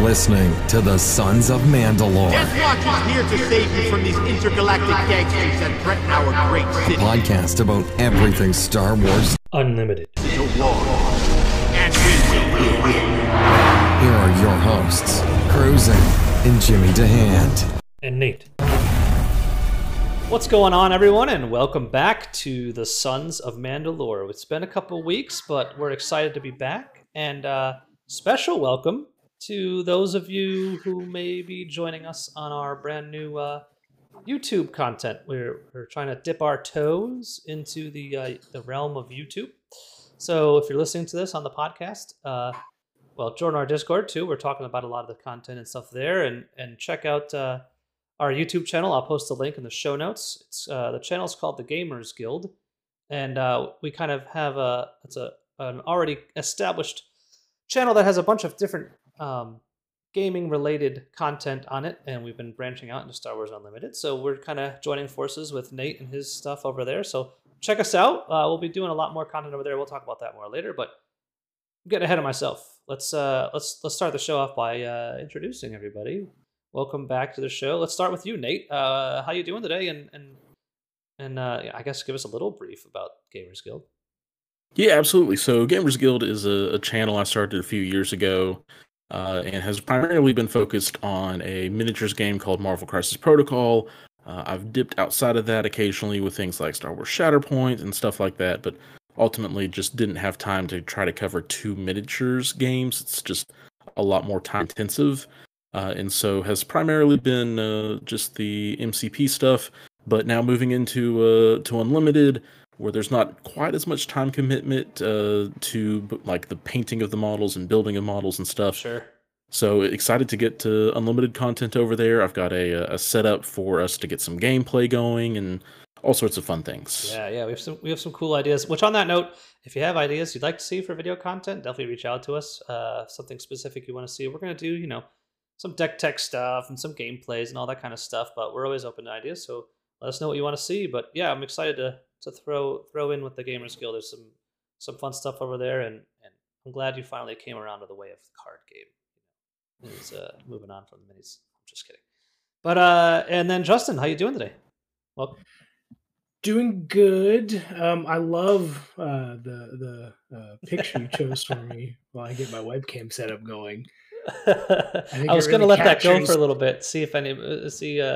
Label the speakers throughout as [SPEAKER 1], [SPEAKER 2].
[SPEAKER 1] listening to the Sons of Mandalore.
[SPEAKER 2] Death Watch is here to save you from these intergalactic gangsters that threaten our great
[SPEAKER 1] A
[SPEAKER 2] city.
[SPEAKER 1] podcast about everything Star Wars
[SPEAKER 3] Unlimited.
[SPEAKER 2] To war. And we will win.
[SPEAKER 1] Here are your hosts, Cruising and Jimmy DeHand.
[SPEAKER 3] And Nate. What's going on, everyone, and welcome back to the Sons of Mandalore. It's been a couple weeks, but we're excited to be back. And special welcome to those of you who may be joining us on our brand new YouTube content. We're trying to dip our toes into the realm of YouTube. So if you're listening to this on the podcast, join our Discord too. We're talking about a lot of the content and stuff there, and check out our YouTube channel. I'll post a link in the show notes. It's the channel's called The Gamers Guild, and we kind of have an already established channel that has a bunch of different gaming related content on it, and we've been branching out into Star Wars Unlimited. So we're kind of joining forces with Nate and his stuff over there. So check us out. We'll be doing a lot more content over there. We'll talk about that more later, but I'm getting ahead of myself. Let's start the show off by introducing everybody. Welcome back to the show. Let's start with you, Nate. How you doing today? And I guess give us a little brief about Gamers Guild.
[SPEAKER 4] Yeah, absolutely. So Gamers Guild is a channel I started a few years ago and has primarily been focused on a miniatures game called Marvel Crisis Protocol. I've dipped outside of that occasionally with things like Star Wars Shatterpoint and stuff like that, but ultimately just didn't have time to try to cover two miniatures games. It's just a lot more time intensive. And so has primarily been just the MCP stuff, but now moving into to Unlimited, where there's not quite as much time commitment to like the painting of the models and building of models and stuff.
[SPEAKER 3] Sure.
[SPEAKER 4] So excited to get to Unlimited content over there. I've got a setup for us to get some gameplay going and all sorts of fun things.
[SPEAKER 3] Yeah, we have some cool ideas. Which, on that note, if you have ideas you'd like to see for video content, definitely reach out to us. Something specific you want to see. We're gonna do, some deck tech stuff and some gameplays and all that kind of stuff. But we're always open to ideas, so let us know what you want to see. But yeah, I'm excited to throw in with the Gamers Guild. There's some fun stuff over there, and I'm glad you finally came around to the way of the card game. It's moving on from the minis. I'm just kidding. But and then Justin, how you doing today? Well,
[SPEAKER 5] doing good. I love the picture you chose for me while I get my webcam setup going.
[SPEAKER 3] I was going to let that go for a little bit, see if anybody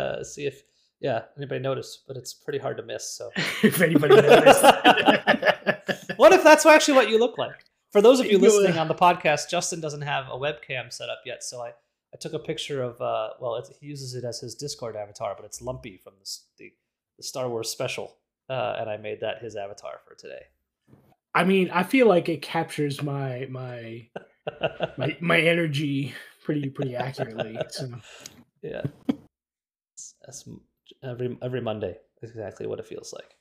[SPEAKER 3] noticed, but it's pretty hard to miss. So
[SPEAKER 5] if anybody noticed,
[SPEAKER 3] what if that's actually what you look like? For those of you listening on the podcast, Justin doesn't have a webcam set up yet, so I took a picture of he uses it as his Discord avatar, but it's Lumpy from the Star Wars special, and I made that his avatar for today.
[SPEAKER 5] I mean, I feel like it captures my energy pretty accurately. So.
[SPEAKER 3] Yeah, that's every Monday is exactly what it feels like.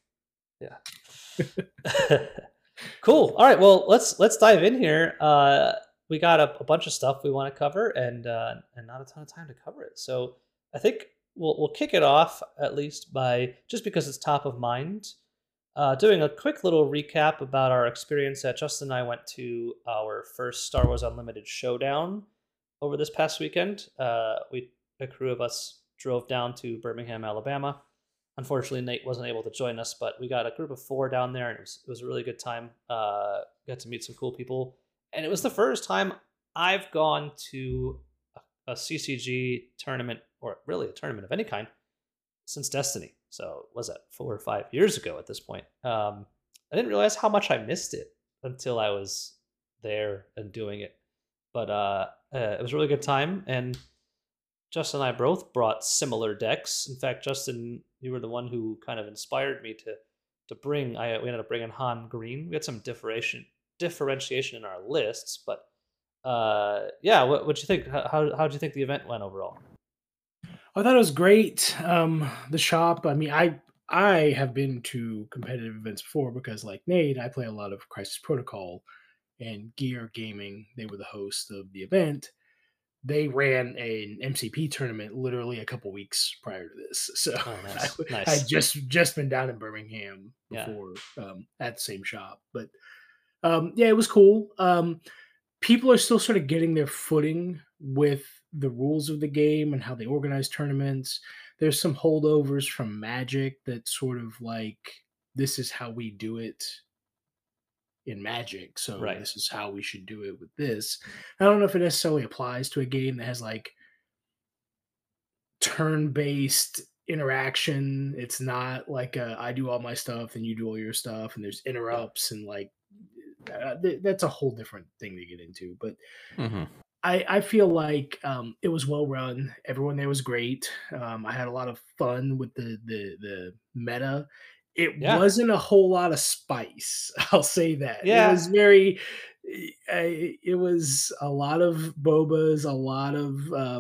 [SPEAKER 3] Yeah. Cool. All right. Well, let's dive in here. We got a bunch of stuff we want to cover, and not a ton of time to cover it. So I think we'll kick it off at least by, just because it's top of mind, doing a quick little recap about our experience that Justin and I went to our first Star Wars Unlimited showdown over this past weekend. A crew of us drove down to Birmingham, Alabama. Unfortunately, Nate wasn't able to join us, but we got a group of 4 down there, and it was a really good time. Got to meet some cool people, and it was the first time I've gone to a CCG tournament, or really a tournament of any kind, since Destiny. So was that 4 or 5 years ago at this point? I didn't realize how much I missed it until I was there and doing it. But it was a really good time, and Justin and I both brought similar decks. In fact, Justin, you were the one who kind of inspired me to bring. We ended up bringing Han Green. We had some differentiation in our lists, but what'd you think? How'd you think the event went overall?
[SPEAKER 5] I thought it was great. The shop. I mean, I have been to competitive events before because, like Nate, I play a lot of Crisis Protocol, and Gear Gaming. They were the host of the event. They ran an MCP tournament literally a couple weeks prior to this. So
[SPEAKER 3] nice.
[SPEAKER 5] I had just been down in Birmingham before at the same shop. But it was cool. People are still sort of getting their footing with the rules of the game and how they organize tournaments. There's some holdovers from Magic that sort of like this is how we do it in Magic, so
[SPEAKER 3] Right.
[SPEAKER 5] this is how we should do it with this. I don't know if it necessarily applies to a game that has like turn-based interaction. It's not like I do all my stuff and you do all your stuff, and there's interrupts and like that's a whole different thing to get into. But
[SPEAKER 4] Mm-hmm.
[SPEAKER 5] I feel like it was well run. Everyone there was great. I had a lot of fun with the meta. It
[SPEAKER 3] Yeah.
[SPEAKER 5] wasn't a whole lot of spice. I'll say that.
[SPEAKER 3] Yeah.
[SPEAKER 5] It was very. It was a lot of bobas, a lot of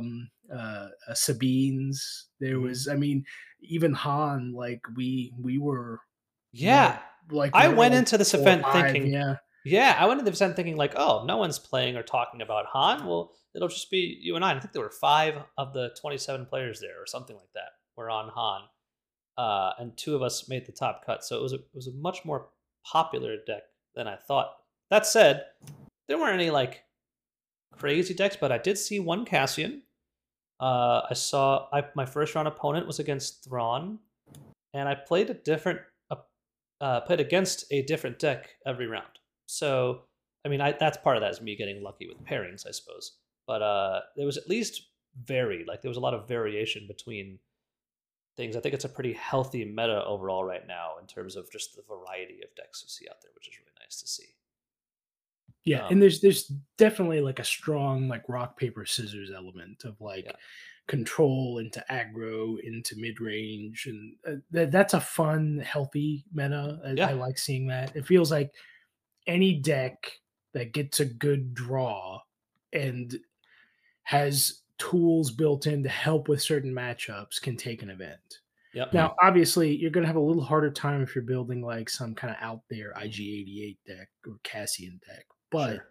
[SPEAKER 5] Sabines. There
[SPEAKER 3] Mhm.
[SPEAKER 5] was, I mean, even Han. Like we were.
[SPEAKER 3] Yeah.
[SPEAKER 5] Like
[SPEAKER 3] I
[SPEAKER 5] we were
[SPEAKER 3] went
[SPEAKER 5] like
[SPEAKER 3] into this
[SPEAKER 5] 4 or
[SPEAKER 3] event
[SPEAKER 5] 5,
[SPEAKER 3] thinking,
[SPEAKER 5] yeah.
[SPEAKER 3] yeah, I went into this event thinking like, oh, no one's playing or talking about Han. Well, it'll just be you and I. I think there were 5 of the 27 players there, or something like that, were on Han, and 2 of us made the top cut. So it was a much more popular deck than I thought. That said, there weren't any like crazy decks, but I did see one Cassian. I saw my first round opponent was against Thrawn, and I played played against a different deck every round. So, I mean, that's part of that is me getting lucky with pairings, I suppose. But there was at least varied. Like there was a lot of variation between things. I think it's a pretty healthy meta overall right now in terms of just the variety of decks you see out there, which is really nice to see.
[SPEAKER 5] Yeah, and there's definitely like a strong like rock paper scissors element of like control into aggro into mid range, and that's a fun healthy meta. I like seeing that. It feels like any deck that gets a good draw and has tools built in to help with certain matchups can take an event.
[SPEAKER 3] Yep.
[SPEAKER 5] Now, obviously, you're going to have a little harder time if you're building like some kind of out there IG-88 deck or Cassian deck, but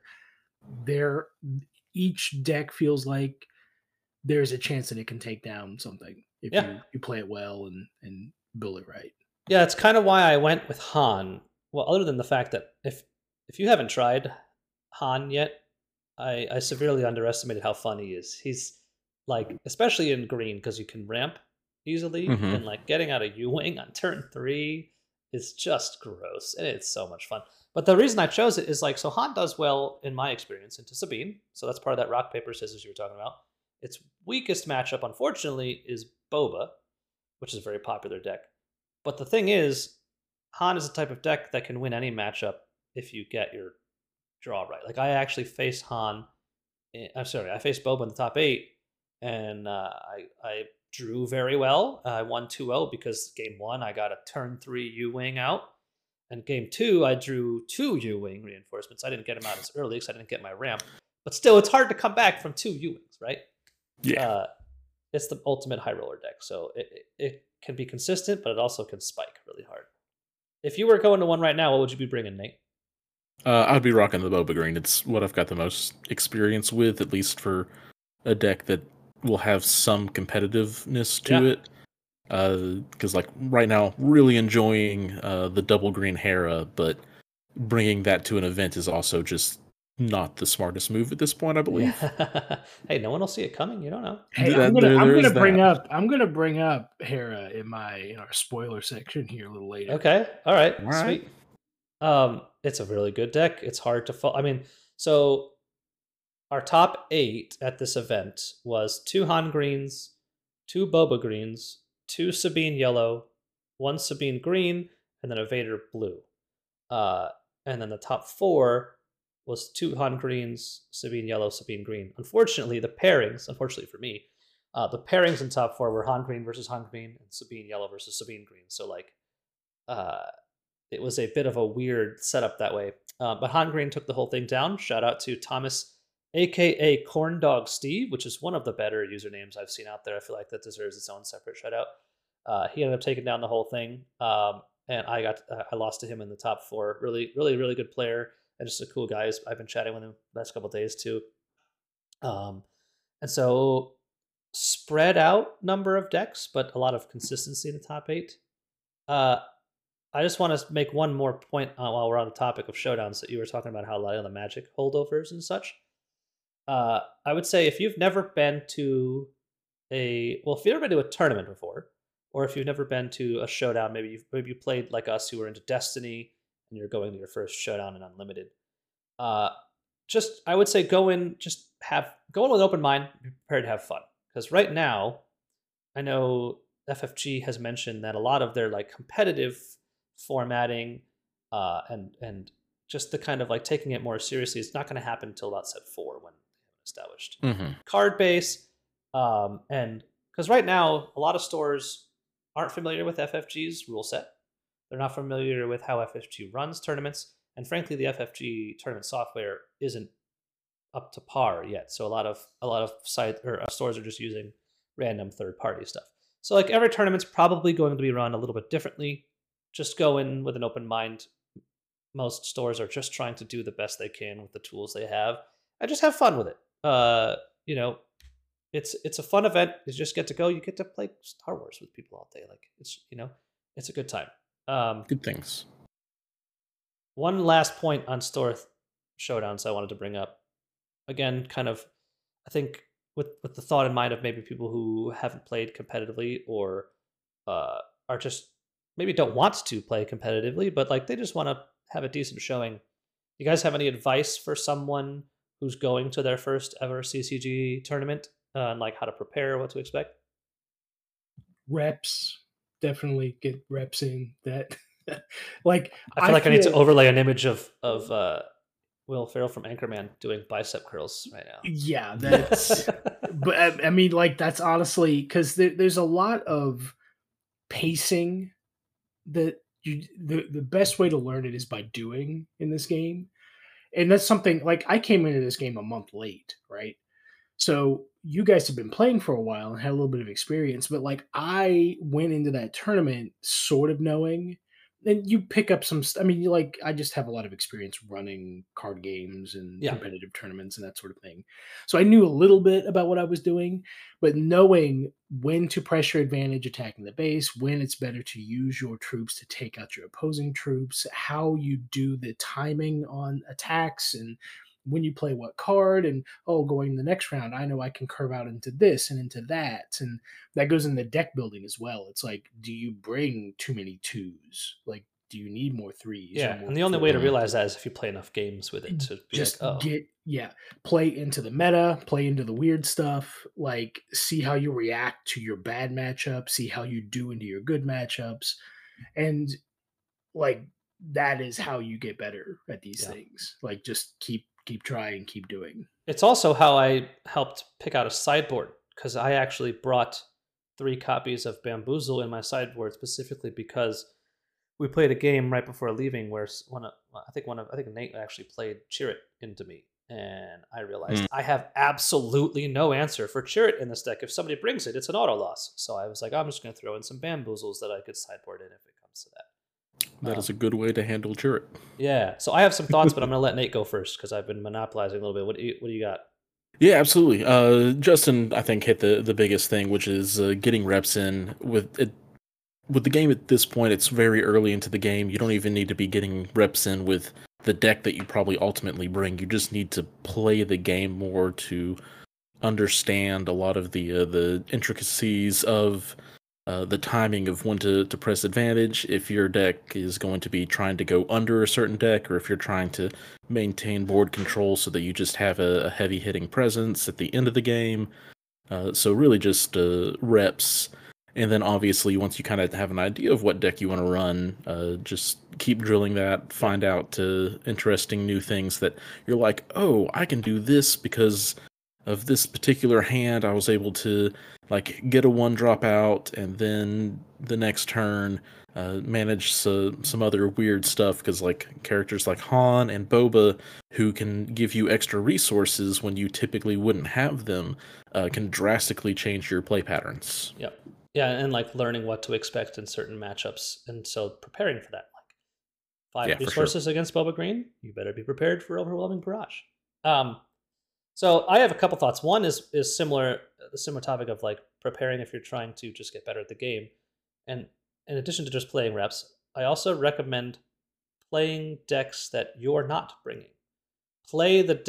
[SPEAKER 5] each deck feels like there's a chance that it can take down something if you play it well and build it right.
[SPEAKER 3] Yeah, it's kind of why I went with Han. Well, other than the fact that if you haven't tried Han yet, I severely underestimated how fun he is. He's like, especially in green, because you can ramp easily, and like getting out a U-Wing on turn 3 is just gross, and it's so much fun. But the reason I chose it is like, so Han does well, in my experience, into Sabine, so that's part of that rock, paper, scissors you were talking about. Its weakest matchup, unfortunately, is Boba, which is a very popular deck. But the thing is, Han is a type of deck that can win any matchup if you get your draw right. Like, I actually faced I faced Boba in the top 8, and I drew very well. I won 2-0 because game 1, I got a turn 3 U-Wing out. And game 2, I drew 2 U-Wing reinforcements. I didn't get them out as early because I didn't get my ramp. But still, it's hard to come back from 2 U-Wings, right?
[SPEAKER 4] Yeah.
[SPEAKER 3] It's the ultimate high roller deck. So it can be consistent, but it also can spike really hard. If you were going to one right now, what would you be bringing, Nate?
[SPEAKER 4] I'd be rocking the Boba Green. It's what I've got the most experience with, at least for a deck that will have some competitiveness to it. Because like right now, really enjoying the double green Hera, but bringing that to an event is also just not the smartest move at this point, I believe.
[SPEAKER 3] Yeah. Hey, no one will see it coming. You don't know.
[SPEAKER 5] Hey, I'm gonna bring up Hera in our spoiler section here a little later.
[SPEAKER 3] Okay, all right, sweet. It's a really good deck. It's hard to follow. I mean, so our top 8 at this event was 2 Han greens, 2 Boba greens, 2 Sabine yellow, 1 Sabine green, and then a Vader blue. And then the top 4 was 2 Han greens, Sabine yellow, Sabine green. Unfortunately for me, the pairings in top 4 were Han green versus Han green and Sabine yellow versus Sabine green. So like, it was a bit of a weird setup that way. But Han green took the whole thing down. Shout out to Thomas, aka Corndog Steve, which is one of the better usernames I've seen out there. I feel like that deserves its own separate shout out. He ended up taking down the whole thing, and I lost to him in the top 4. Really, really, really good player, and just a cool guy. I've been chatting with him the last couple of days too. And so spread out number of decks, but a lot of consistency in the top 8. I just want to make one more point while we're on the topic of showdowns that you were talking about how a lot of the Magic holdovers and such. I would say if you've never been to if you've never been to a tournament before, or if you've never been to a showdown, maybe you played like us who were into Destiny and you're going to your first showdown in Unlimited. Uh, just I would say go in with an open mind, be prepared to have fun. Because right now, I know FFG has mentioned that a lot of their like competitive formatting and just the kind of like taking it more seriously is not going to happen until about set 4 when established card base. And because right now a lot of stores aren't familiar with FFG's rule set. They're not familiar with how FFG runs tournaments, and frankly, the FFG tournament software isn't up to par yet. So a lot of stores are just using random third-party stuff. So like every tournament's probably going to be run a little bit differently. Just go in with an open mind. Most stores are just trying to do the best they can with the tools they have, and just have fun with it. It's a fun event. You just get to go. You get to play Star Wars with people all day. Like it's a good time.
[SPEAKER 4] Good things.
[SPEAKER 3] One last point on store showdowns I wanted to bring up. Again, kind of, I think with the thought in mind of maybe people who haven't played competitively or are just maybe don't want to play competitively, but like they just want to have a decent showing. You guys have any advice for someone who's going to their first ever CCG tournament and like how to prepare, what to expect?
[SPEAKER 5] Reps. Definitely get reps in that. Like
[SPEAKER 3] I feel like I need to overlay an image of Will Ferrell from Anchorman doing bicep curls right now.
[SPEAKER 5] Yeah, that's. But I mean, like that's honestly because there's a lot of pacing that the best way to learn it is by doing in this game, and that's something like I came into this game a month late, right? So you guys have been playing for a while and had a little bit of experience, but like I went into that tournament sort of knowing, and you pick up some. I mean, like I just have a lot of experience running card games and competitive tournaments and that sort of thing. So I knew a little bit about what I was doing, but knowing when to pressure advantage attacking the base, when it's better to use your troops to take out your opposing troops, how you do the timing on attacks and when you play what card, and going the next round, I know I can curve out into this and into that. And that goes in the deck building as well. It's like, do you bring too many 2s? Like, do you need more 3s?
[SPEAKER 3] Yeah, and the only way to realize that is if you play enough games with it to be
[SPEAKER 5] just
[SPEAKER 3] like,
[SPEAKER 5] play into the meta, play into the weird stuff, like see how you react to your bad matchup, see how you do into your good matchups. And like, that is how you get better at these things. Like, just keep trying, keep doing.
[SPEAKER 3] It's also how I helped pick out a sideboard, because I actually brought 3 copies of Bamboozle in my sideboard specifically because we played a game right before leaving where I think Nate actually played Chirrut into me, and I realized I have absolutely no answer for Chirrut in this deck. If somebody brings it, it's an auto loss. So I was like, I'm just going to throw in some Bamboozles that I could sideboard in if it comes to that.
[SPEAKER 4] That is a good way to handle Chirrut.
[SPEAKER 3] Yeah, so I have some thoughts, but I'm going to let Nate go first because I've been monopolizing a little bit. What do you got?
[SPEAKER 4] Yeah, absolutely. Justin, I think, hit the biggest thing, which is getting reps in. With the game at this point, it's very early into the game. You don't even need to be getting reps in with the deck that you probably ultimately bring. You just need to play the game more to understand a lot of the intricacies of the timing of when to press advantage, if your deck is going to be trying to go under a certain deck, or if you're trying to maintain board control so that you just have a heavy hitting presence at the end of the game. So really just reps. And then obviously once you kind of have an idea of what deck you want to run, just keep drilling that, find out interesting new things that you're like, oh, I can do this because of this particular hand. I was able to like get a 1-drop out, and then the next turn manage some other weird stuff, because like characters like Han and Boba, who can give you extra resources when you typically wouldn't have them, can drastically change your play patterns.
[SPEAKER 3] Yep. Yeah, and like learning what to expect in certain matchups, and so preparing for that. Like 5 resources against Boba Green, you better be prepared for overwhelming barrage. So I have a couple thoughts. One is the similar topic of like preparing if you're trying to just get better at the game. And in addition to just playing reps, I also recommend playing decks that you're not bringing. Play the deck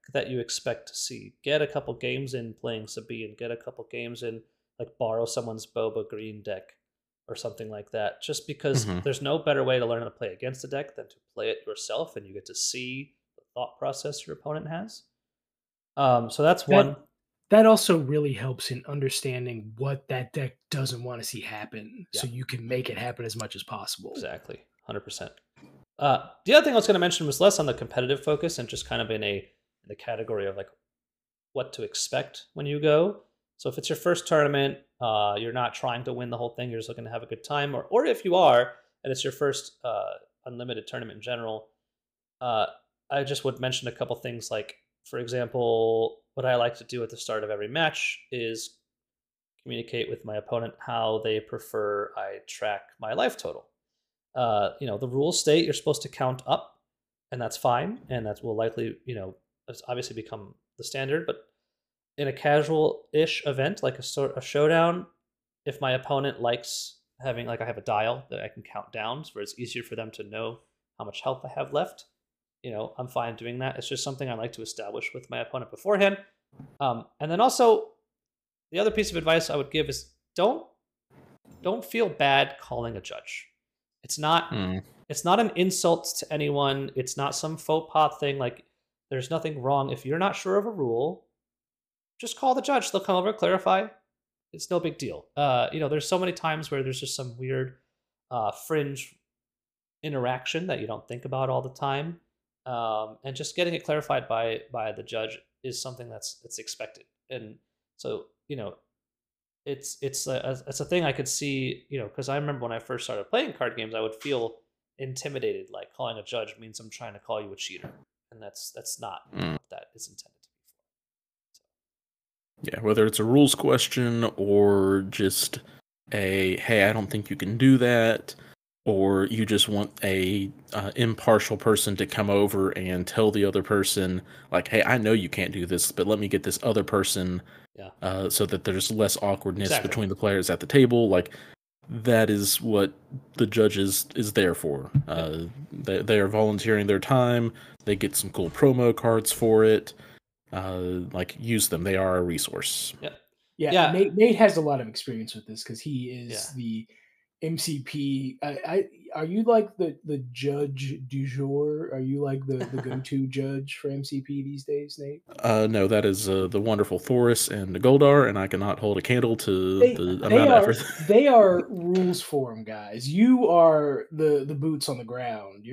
[SPEAKER 3] that you expect to see. Get a couple games in playing Sabine. Get a couple games in, like, borrow someone's Boba Green deck or something like that. Just because
[SPEAKER 4] Mhm.
[SPEAKER 3] there's no better way to learn how to play against a deck than to play it yourself, and you get to see the thought process your opponent has. So that's one.
[SPEAKER 5] That also really helps in understanding what that deck doesn't want to see happen, so
[SPEAKER 3] Yeah.
[SPEAKER 5] you can make it happen as much as possible.
[SPEAKER 3] Exactly, 100%. The other thing I was going to mention was less on the competitive focus and just kind of in a category of like what to expect when you go. So if it's your first tournament, you're not trying to win the whole thing. You're just looking to have a good time, or if you are and it's your first unlimited tournament in general, uh, I just would mention a couple things. Like, for example, what I like to do at the start of every match is communicate with my opponent how they prefer I track my life total. The rules state you're supposed to count up, and that's fine, and that will likely, it's obviously become the standard. But in a casual-ish event like a showdown, if my opponent likes having, like, I have a dial that I can count down, where it's easier for them to know how much health I have left. I'm fine doing that. It's just something I like to establish with my opponent beforehand. And then also, the other piece of advice I would give is don't feel bad calling a judge. It's not it's not an insult to anyone. It's not some faux pas thing. Like, there's nothing wrong. If you're not sure of a rule, just call the judge. They'll come over, clarify. It's no big deal. There's so many times where there's just some weird fringe interaction that you don't think about all the time. And just getting it clarified by the judge is something that's expected. And so, it's a thing I could see, because I remember when I first started playing card games, I would feel intimidated. Like, calling a judge means I'm trying to call you a cheater, and that's not what that is intended to be for. So.
[SPEAKER 4] Yeah, whether it's a rules question or just a hey, I don't think you can do that, or you just want a impartial person to come over and tell the other person, like, hey, I know you can't do this, but let me get this other person, so that there's less awkwardness between the players at the table. Like, that is what the judge is there for. They are volunteering their time. They get some cool promo cards for it. Like, use them. They are a resource.
[SPEAKER 5] Yeah. Nate has a lot of experience with this because he is the MCP. Are you like the judge du jour? Are you like the go-to judge for MCP these days, Nate?
[SPEAKER 4] No, that is the wonderful Thoris and the Goldar, and I cannot hold a candle to the amount of effort.
[SPEAKER 5] They are rules forum guys. You are the boots on the ground.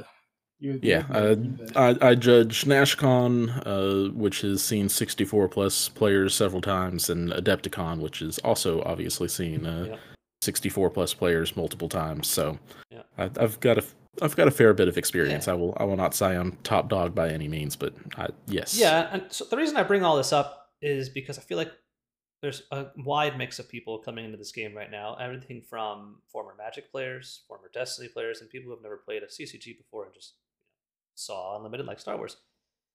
[SPEAKER 4] I judge NashCon, which has seen 64 plus players several times, and Adepticon, which has also obviously seen 64 plus players multiple times. So I've got a fair bit of experience. I will not say I'm top dog by any means, but yes.
[SPEAKER 3] Yeah, and so the reason I bring all this up is because I feel like there's a wide mix of people coming into this game right now. Everything from former Magic players, former Destiny players, and people who have never played a CCG before and just saw Unlimited like Star Wars.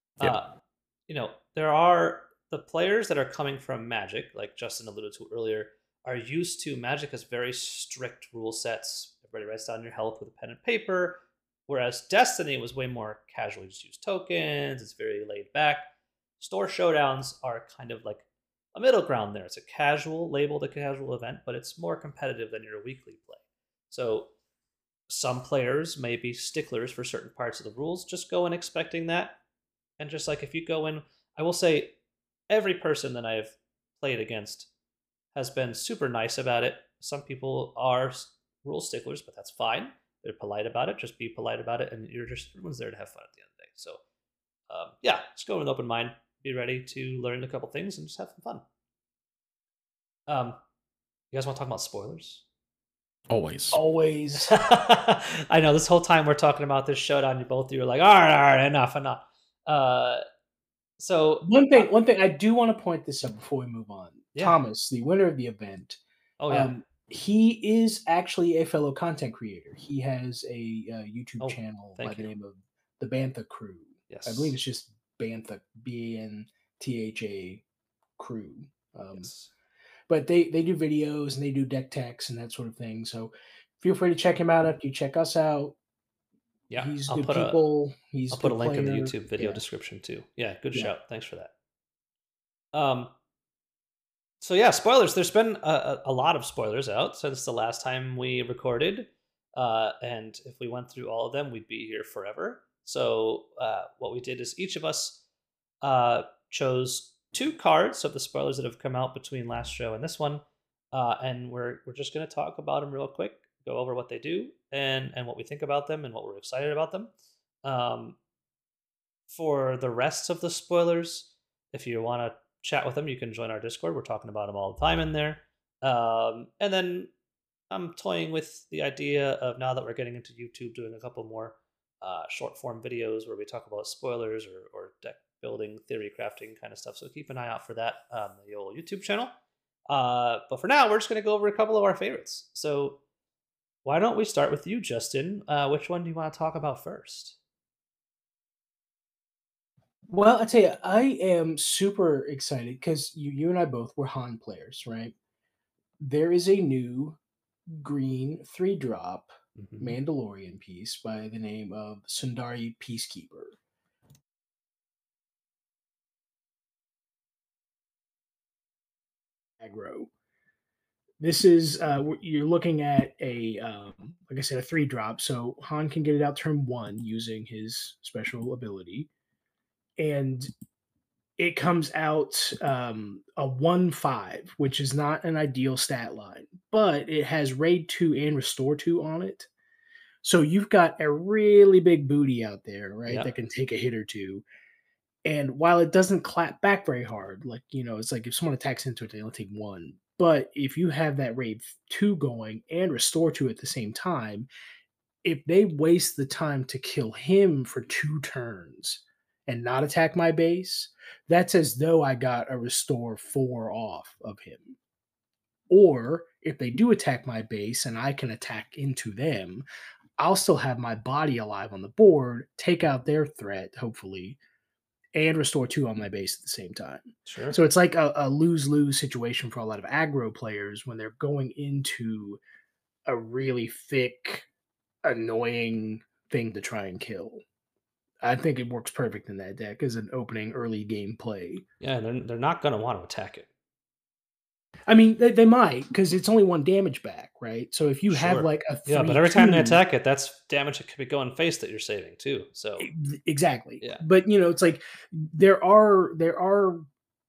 [SPEAKER 3] There are the players that are coming from Magic, like Justin alluded to earlier, are used to Magic as very strict rule sets. Everybody writes down your health with a pen and paper, whereas Destiny was way more casual. You just use tokens. It's very laid back. Store Showdowns are kind of like a middle ground there. It's labeled a casual event, but it's more competitive than your weekly play. So some players may be sticklers for certain parts of the rules. Just go in expecting that. And just like if you go in, I will say every person that I've played against has been super nice about it. Some people are rule sticklers, but that's fine. They're polite about it. Just be polite about it, and everyone's there to have fun at the end of the day. So, just go with an open mind. Be ready to learn a couple things and just have some fun. You guys want to talk about spoilers?
[SPEAKER 4] Always.
[SPEAKER 3] I know this whole time we're talking about this showdown, you were like, all right, enough. So
[SPEAKER 5] one thing I do want to point this out before we move on.
[SPEAKER 3] Yeah.
[SPEAKER 5] Thomas, the winner of the event.
[SPEAKER 3] Oh yeah.
[SPEAKER 5] He is actually a fellow content creator. He has a YouTube channel by the name of the Bantha Crew.
[SPEAKER 3] Yes.
[SPEAKER 5] I believe it's just Bantha, BNTHA Crew.
[SPEAKER 3] Yes.
[SPEAKER 5] But they do videos and they do deck techs and that sort of thing. So feel free to check him out after you check us out.
[SPEAKER 3] Yeah,
[SPEAKER 5] He's
[SPEAKER 3] I'll
[SPEAKER 5] good
[SPEAKER 3] put a
[SPEAKER 5] people. He's
[SPEAKER 3] I'll
[SPEAKER 5] a
[SPEAKER 3] put a
[SPEAKER 5] good
[SPEAKER 3] link in the
[SPEAKER 5] player.
[SPEAKER 3] YouTube video
[SPEAKER 5] Yeah,
[SPEAKER 3] description too. Yeah, good
[SPEAKER 5] yeah.
[SPEAKER 3] shout. Thanks for that. So yeah, spoilers. There's been a lot of spoilers out since the last time we recorded, and if we went through all of them, we'd be here forever. So what we did is each of us chose two cards of the spoilers that have come out between last show and this one, and we're just going to talk about them real quick, go over what they do and what we think about them and what we're excited about them. Um, for the rest of the spoilers, if you want to chat with them, you can join our Discord. We're talking about them all the time in there. And then I'm toying with the idea of, now that we're getting into YouTube, doing a couple more short form videos where we talk about spoilers or deck building, theory crafting kind of stuff. So keep an eye out for that on the old YouTube channel. But for now, we're just going to go over a couple of our favorites. So why don't we start with you, Justin? Which one do you want to talk about first?
[SPEAKER 5] Well, I tell you, I am super excited because you and I both were Han players, right? There is a new green 3-drop
[SPEAKER 3] Mm-hmm.
[SPEAKER 5] Mandalorian piece by the name of Sundari Peacekeeper. Aggro. This is you're looking at a like I said, a 3-drop, so Han can get it out turn 1 using his special ability, and it comes out a 1/5, which is not an ideal stat line, but it has Raid 2 and Restore 2 on it. So you've got a really big booty out there, right?
[SPEAKER 3] Yeah.
[SPEAKER 5] That can take a hit or two. And while it doesn't clap back very hard, like, it's like if someone attacks into it, they only take 1. But if you have that Raid 2 going and Restore 2 at the same time, if they waste the time to kill him for 2 turns and not attack my base, that's as though I got a Restore 4 off of him. Or if they do attack my base and I can attack into them, I'll still have my body alive on the board, take out their threat, hopefully, and Restore 2 on my base at the same time.
[SPEAKER 3] Sure.
[SPEAKER 5] So it's like a lose-lose situation for a lot of aggro players when they're going into a really thick, annoying thing to try and kill. I think it works perfect in that deck as an opening early game play.
[SPEAKER 3] Yeah, they're not going to want to attack it.
[SPEAKER 5] I mean, they might, because it's only 1 damage back, right? So if you have
[SPEAKER 3] Sure.
[SPEAKER 5] like a 3,
[SPEAKER 3] Yeah, but every time they attack it, that's damage that could be going face that you're saving too. So
[SPEAKER 5] exactly.
[SPEAKER 3] Yeah.
[SPEAKER 5] But it's like there are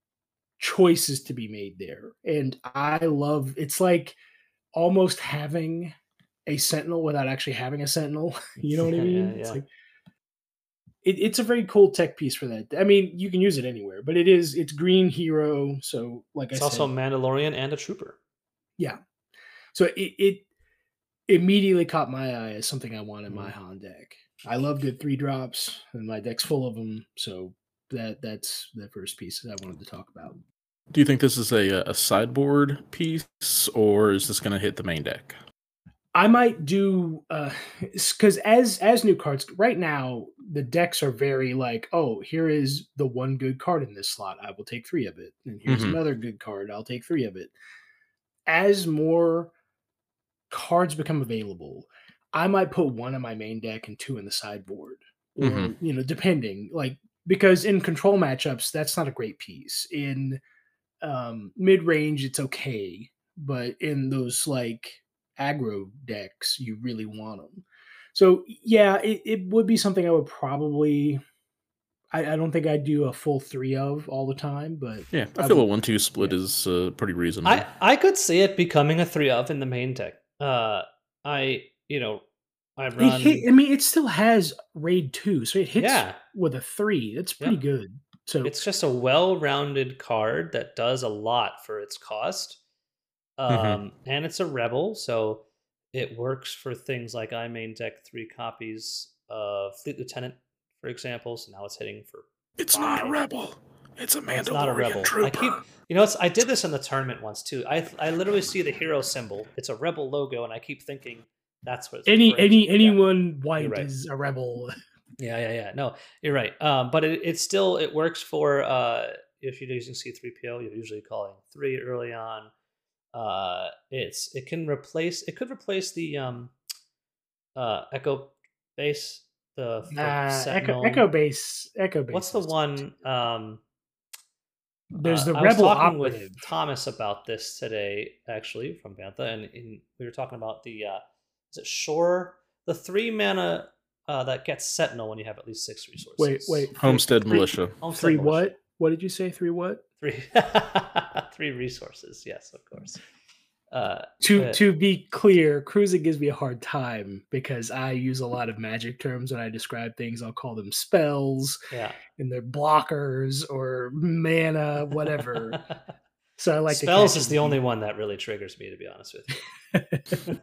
[SPEAKER 5] choices to be made there, and I love. It's like almost having a sentinel without actually having a sentinel. You know what I mean?
[SPEAKER 3] Yeah.
[SPEAKER 5] It's like it's a very cool tech piece for that. I mean, you can use it anywhere, but it's green hero, so like
[SPEAKER 3] It's
[SPEAKER 5] I
[SPEAKER 3] also a
[SPEAKER 5] said,
[SPEAKER 3] Mandalorian and a trooper.
[SPEAKER 5] yeah. So it immediately caught my eye as something I want in my Han deck. I love good 3-drops, and my deck's full of them. So that's the first piece that I wanted to talk about.
[SPEAKER 4] Do you think this is a sideboard piece, or is this going to hit the main deck?
[SPEAKER 5] I might do because as new cards right now, the decks are very like, oh, here is the one good card in this slot. I will take 3 of it, and here's another good card. I'll take 3 of it. As more cards become available, I might put 1 in my main deck and 2 in the sideboard, or depending, like, because in control matchups, that's not a great piece. In mid range, it's okay, but in those like aggro decks, you really want them. So yeah, it would be something I would probably. I don't think I'd do a full 3 of all the time, but
[SPEAKER 4] yeah, I feel a 1-2 split is pretty reasonable.
[SPEAKER 3] I could see it becoming a 3 of in the main deck. I run.
[SPEAKER 5] It still has Raid 2, so it hits
[SPEAKER 3] Yeah.
[SPEAKER 5] with a 3. That's pretty good. So
[SPEAKER 3] it's just a well-rounded card that does a lot for its cost. And it's a rebel, so it works for things like I main deck 3 copies of Fleet Lieutenant, for example. So now it's hitting for.
[SPEAKER 4] It's 5. Not a rebel. It's a Mandalorian.
[SPEAKER 3] It's not a rebel.
[SPEAKER 4] Trooper.
[SPEAKER 3] I did this in the tournament once too. I literally see the hero symbol. It's a rebel logo, and I keep thinking that's what it's
[SPEAKER 5] anyone white right. is a rebel.
[SPEAKER 3] Yeah. No, you're right. But it works for if you're using C3PO, you're usually calling 3 early on. It could replace the Echo base the
[SPEAKER 5] Echo
[SPEAKER 3] Sentinel.
[SPEAKER 5] Base.
[SPEAKER 3] What's the
[SPEAKER 5] is-
[SPEAKER 3] one?
[SPEAKER 5] There's the
[SPEAKER 3] I was
[SPEAKER 5] Rebel
[SPEAKER 3] talking
[SPEAKER 5] Operative.
[SPEAKER 3] with Thomas about this today, actually, from Bantha, and we were talking about the is it Shore, the 3 mana that gets Sentinel when you have at least 6 resources.
[SPEAKER 5] Wait.
[SPEAKER 4] Homestead Militia.
[SPEAKER 3] Homestead
[SPEAKER 5] Three
[SPEAKER 3] Militia.
[SPEAKER 5] what? What did you say? 3 what?
[SPEAKER 3] 3 3 resources. Yes, of course.
[SPEAKER 5] To be clear, cruising gives me a hard time because I use a lot of magic terms when I describe things. I'll call them spells,
[SPEAKER 3] Yeah.
[SPEAKER 5] and they're blockers or mana, whatever. So I like
[SPEAKER 3] Spells
[SPEAKER 5] to
[SPEAKER 3] is the only one that really triggers me, to be honest with you.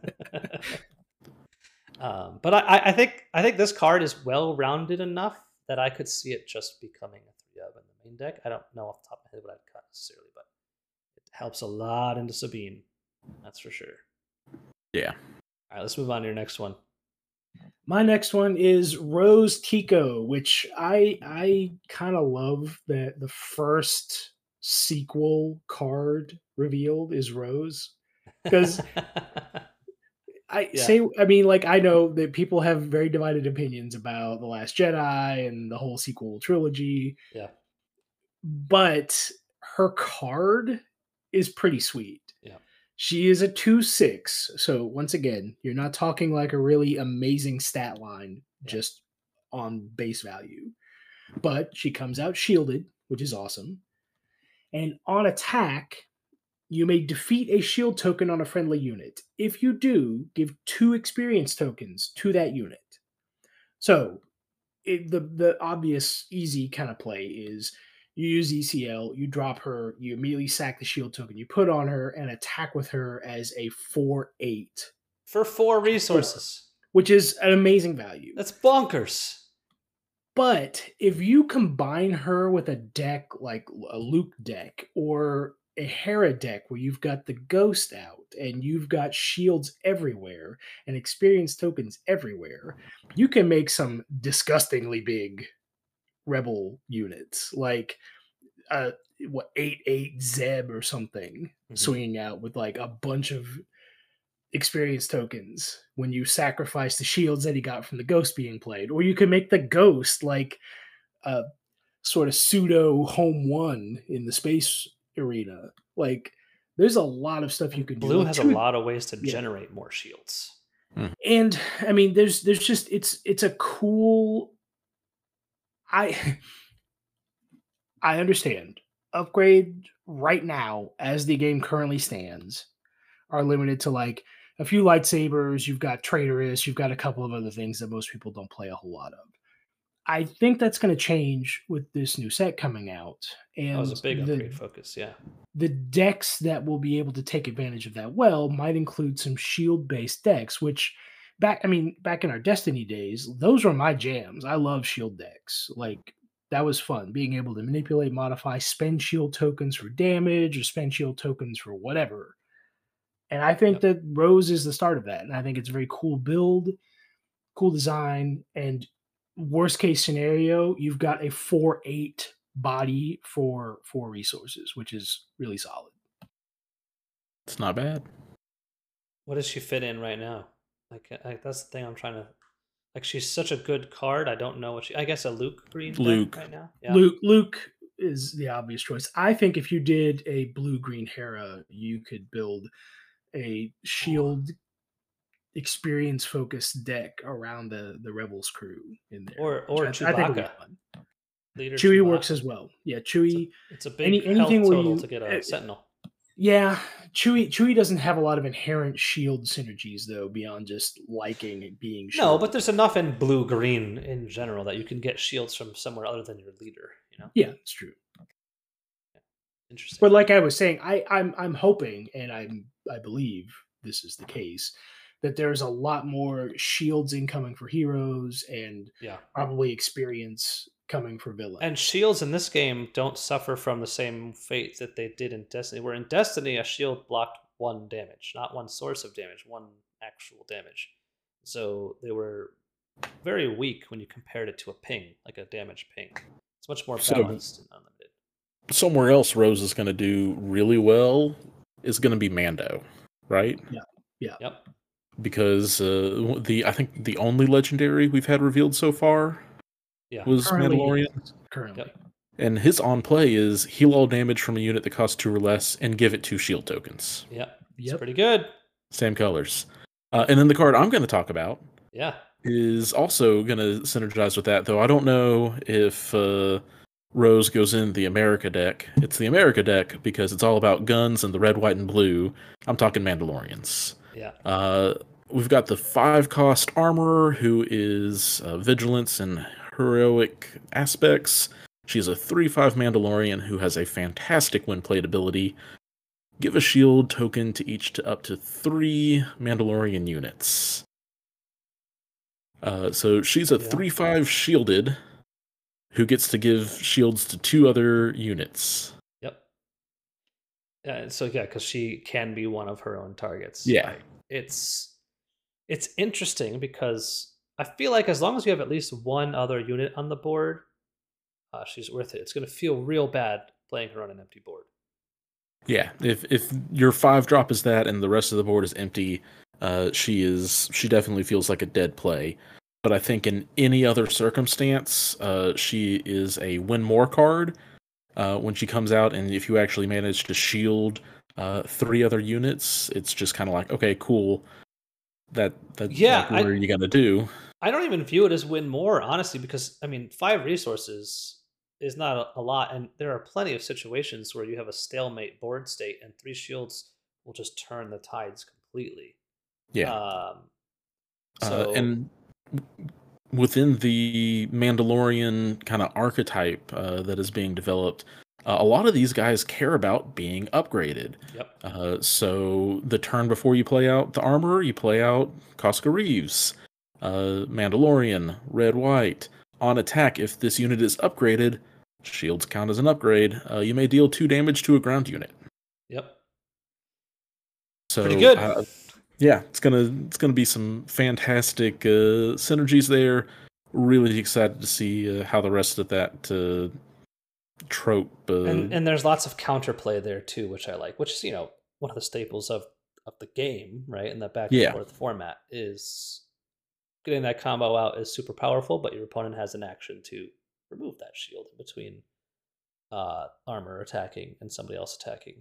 [SPEAKER 3] But I think this card is well rounded enough that I could see it just becoming a 3 of in the main deck. I don't know off the top of my head what I'd cut necessarily, but it helps a lot into Sabine. That's for sure.
[SPEAKER 4] Yeah.
[SPEAKER 3] All right, let's move on to your next one.
[SPEAKER 5] My next one is Rose Tico, which I kind of love that the first sequel card revealed is Rose, because I know that people have very divided opinions about The Last Jedi and the whole sequel trilogy.
[SPEAKER 3] Yeah.
[SPEAKER 5] But her card is pretty sweet.
[SPEAKER 3] Yeah.
[SPEAKER 5] She is a 2/6. So once again, you're not talking like a really amazing stat line just on base value. But she comes out shielded, which is awesome. And on attack, you may defeat a shield token on a friendly unit. If you do, give 2 experience tokens to that unit. So the obvious, easy kind of play is you use ECL, you drop her, you immediately sack the shield token, you put on her and attack with her as a 4/8.
[SPEAKER 3] For 4 resources.
[SPEAKER 5] Which is an amazing value.
[SPEAKER 3] That's bonkers.
[SPEAKER 5] But if you combine her with a deck like a Luke deck or a Hera deck where you've got the Ghost out and you've got shields everywhere and experience tokens everywhere, you can make some disgustingly big rebel units, like 8/8 Zeb or something, swinging out with like a bunch of experience tokens when you sacrifice the shields that he got from the Ghost being played. Or you can make the Ghost like a sort of pseudo home 1 in the space arena. Like, there's a lot of stuff you can do.
[SPEAKER 3] Blue has a lot of ways to generate more shields.
[SPEAKER 5] And I mean, there's just it's a cool. I understand. Upgrade right now, as the game currently stands, are limited to like a few lightsabers. You've got Traitorous. You've got a couple of other things that most people don't play a whole lot of. I think that's going to change with this new set coming out. And
[SPEAKER 3] that was a big upgrade focus, yeah.
[SPEAKER 5] The decks that will be able to take advantage of that well might include some shield-based decks, which back in our Destiny days, those were my jams. I love shield decks. Like, that was fun, being able to manipulate, modify, spend shield tokens for damage or spend shield tokens for whatever. And I think that Rose is the start of that. And I think it's a very cool build, cool design, and worst case scenario, you've got a 4/8 body for 4 resources, which is really solid.
[SPEAKER 4] It's not bad.
[SPEAKER 3] What does she fit in right now? Like that's the thing I'm trying to. Like, she's such a good card. I don't know what I guess a Luke green deck right now. Yeah.
[SPEAKER 5] Luke is the obvious choice. I think if you did a blue-green Hera, you could build a shield experience-focused deck around the Rebels crew in there.
[SPEAKER 3] Or Chewbacca.
[SPEAKER 5] I think would be fun.
[SPEAKER 3] Leader
[SPEAKER 5] Chewie
[SPEAKER 3] Chewbacca.
[SPEAKER 5] works as well. Yeah, Chewie.
[SPEAKER 3] It's a big
[SPEAKER 5] anything
[SPEAKER 3] health
[SPEAKER 5] where
[SPEAKER 3] total
[SPEAKER 5] you
[SPEAKER 3] to get a Sentinel.
[SPEAKER 5] Yeah, Chewie doesn't have a lot of inherent shield synergies though, beyond just liking it being shielded.
[SPEAKER 3] No, but there's enough in blue-green in general that you can get shields from somewhere other than your leader. You know.
[SPEAKER 5] Yeah, it's true.
[SPEAKER 3] Interesting.
[SPEAKER 5] But like I was saying, I'm hoping, and I believe this is the case, that there's a lot more shields incoming for heroes and probably experience coming for villains.
[SPEAKER 3] And shields in this game don't suffer from the same fate that they did in Destiny. Where in Destiny, a shield blocked 1 damage, not 1 source of damage, 1 actual damage. So they were very weak when you compared it to a ping, like a damage ping. It's much more balanced and unlimited.
[SPEAKER 4] Somewhere else Rose is going to do really well is going to be Mando, right?
[SPEAKER 5] Yeah.
[SPEAKER 3] Yep.
[SPEAKER 4] because I think the only legendary we've had revealed so far
[SPEAKER 3] Yeah.
[SPEAKER 4] was
[SPEAKER 5] Currently,
[SPEAKER 4] Mandalorian.
[SPEAKER 5] yes, currently.
[SPEAKER 3] Yep.
[SPEAKER 4] And his on play is heal all damage from a unit that costs 2 or less and give it 2 shield tokens.
[SPEAKER 3] Yeah. It's
[SPEAKER 5] Yep.
[SPEAKER 3] pretty good.
[SPEAKER 4] Same colors. And then the card I'm going to talk about
[SPEAKER 3] Yeah.
[SPEAKER 4] is also going to synergize with that, though I don't know if Rose goes in the America deck. It's the America deck because it's all about guns and the red, white, and blue. I'm talking Mandalorians.
[SPEAKER 3] Yeah.
[SPEAKER 4] We've got the 5-cost armorer who is vigilance and heroic aspects. She's a 3/5 Mandalorian who has a fantastic when played ability. Give a shield token to each to up to 3 Mandalorian units. So she's a 3/5 shielded who gets to give shields to 2 other units.
[SPEAKER 3] Yep. So yeah, because she can be one of her own targets.
[SPEAKER 4] Yeah.
[SPEAKER 3] It's interesting because I feel like as long as you have at least one other unit on the board, she's worth it. It's going to feel real bad playing her on an empty board.
[SPEAKER 4] Yeah, if your 5-drop is that and the rest of the board is empty, she definitely feels like a dead play. But I think in any other circumstance, she is a win more card when she comes out, and if you actually manage to shield 3 other units, it's just kind of like, okay, cool. What are you gonna do?
[SPEAKER 3] I don't even view it as win more, honestly, because I mean, 5 resources is not a lot, and there are plenty of situations where you have a stalemate board state, and 3 shields will just turn the tides completely.
[SPEAKER 4] Yeah. And within the Mandalorian kind of archetype that is being developed, a lot of these guys care about being upgraded.
[SPEAKER 3] Yep.
[SPEAKER 4] So the turn before you play out the armor, you play out Cosca Reeves, Mandalorian, red, white. On attack, if this unit is upgraded, shields count as an upgrade. You may deal 2 damage to a ground unit.
[SPEAKER 3] Yep.
[SPEAKER 4] So
[SPEAKER 3] pretty good.
[SPEAKER 4] Yeah, it's gonna be some fantastic synergies there. Really excited to see how the rest of that trope.
[SPEAKER 3] And there's lots of counterplay there too, which I like. Which is one of the staples of the game, right? And that back and forth format is getting that combo out is super powerful, but your opponent has an action to remove that shield in between armor attacking and somebody else attacking.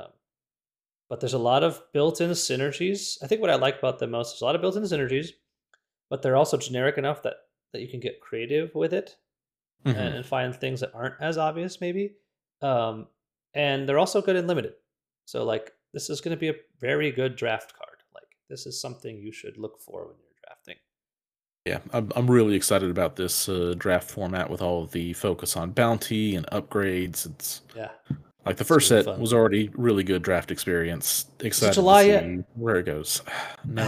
[SPEAKER 3] But there's a lot of built-in synergies. I think what I like about them most is a lot of built-in synergies, but they're also generic enough that you can get creative with it and find things that aren't as obvious, maybe. And they're also good and limited. So, like, this is going to be a very good draft card. Like, this is something you should look for when you're drafting.
[SPEAKER 4] Yeah, I'm really excited about this draft format with all of the focus on bounty and upgrades. It's like the first set was already really good draft experience. Excited to see where it goes. No.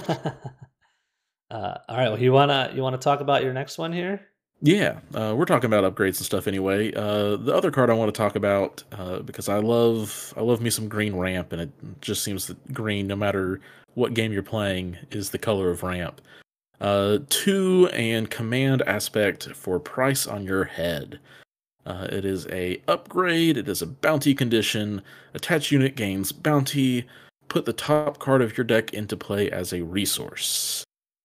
[SPEAKER 3] All right. Well, you wanna talk about your next one here?
[SPEAKER 4] Yeah, we're talking about upgrades and stuff anyway. The other card I want to talk about because I love me some green ramp, and it just seems that green, no matter what game you're playing, is the color of ramp. 2 and command aspect for price on your head. It is a upgrade. It is a bounty condition. Attached unit gains bounty. Put the top card of your deck into play as a resource.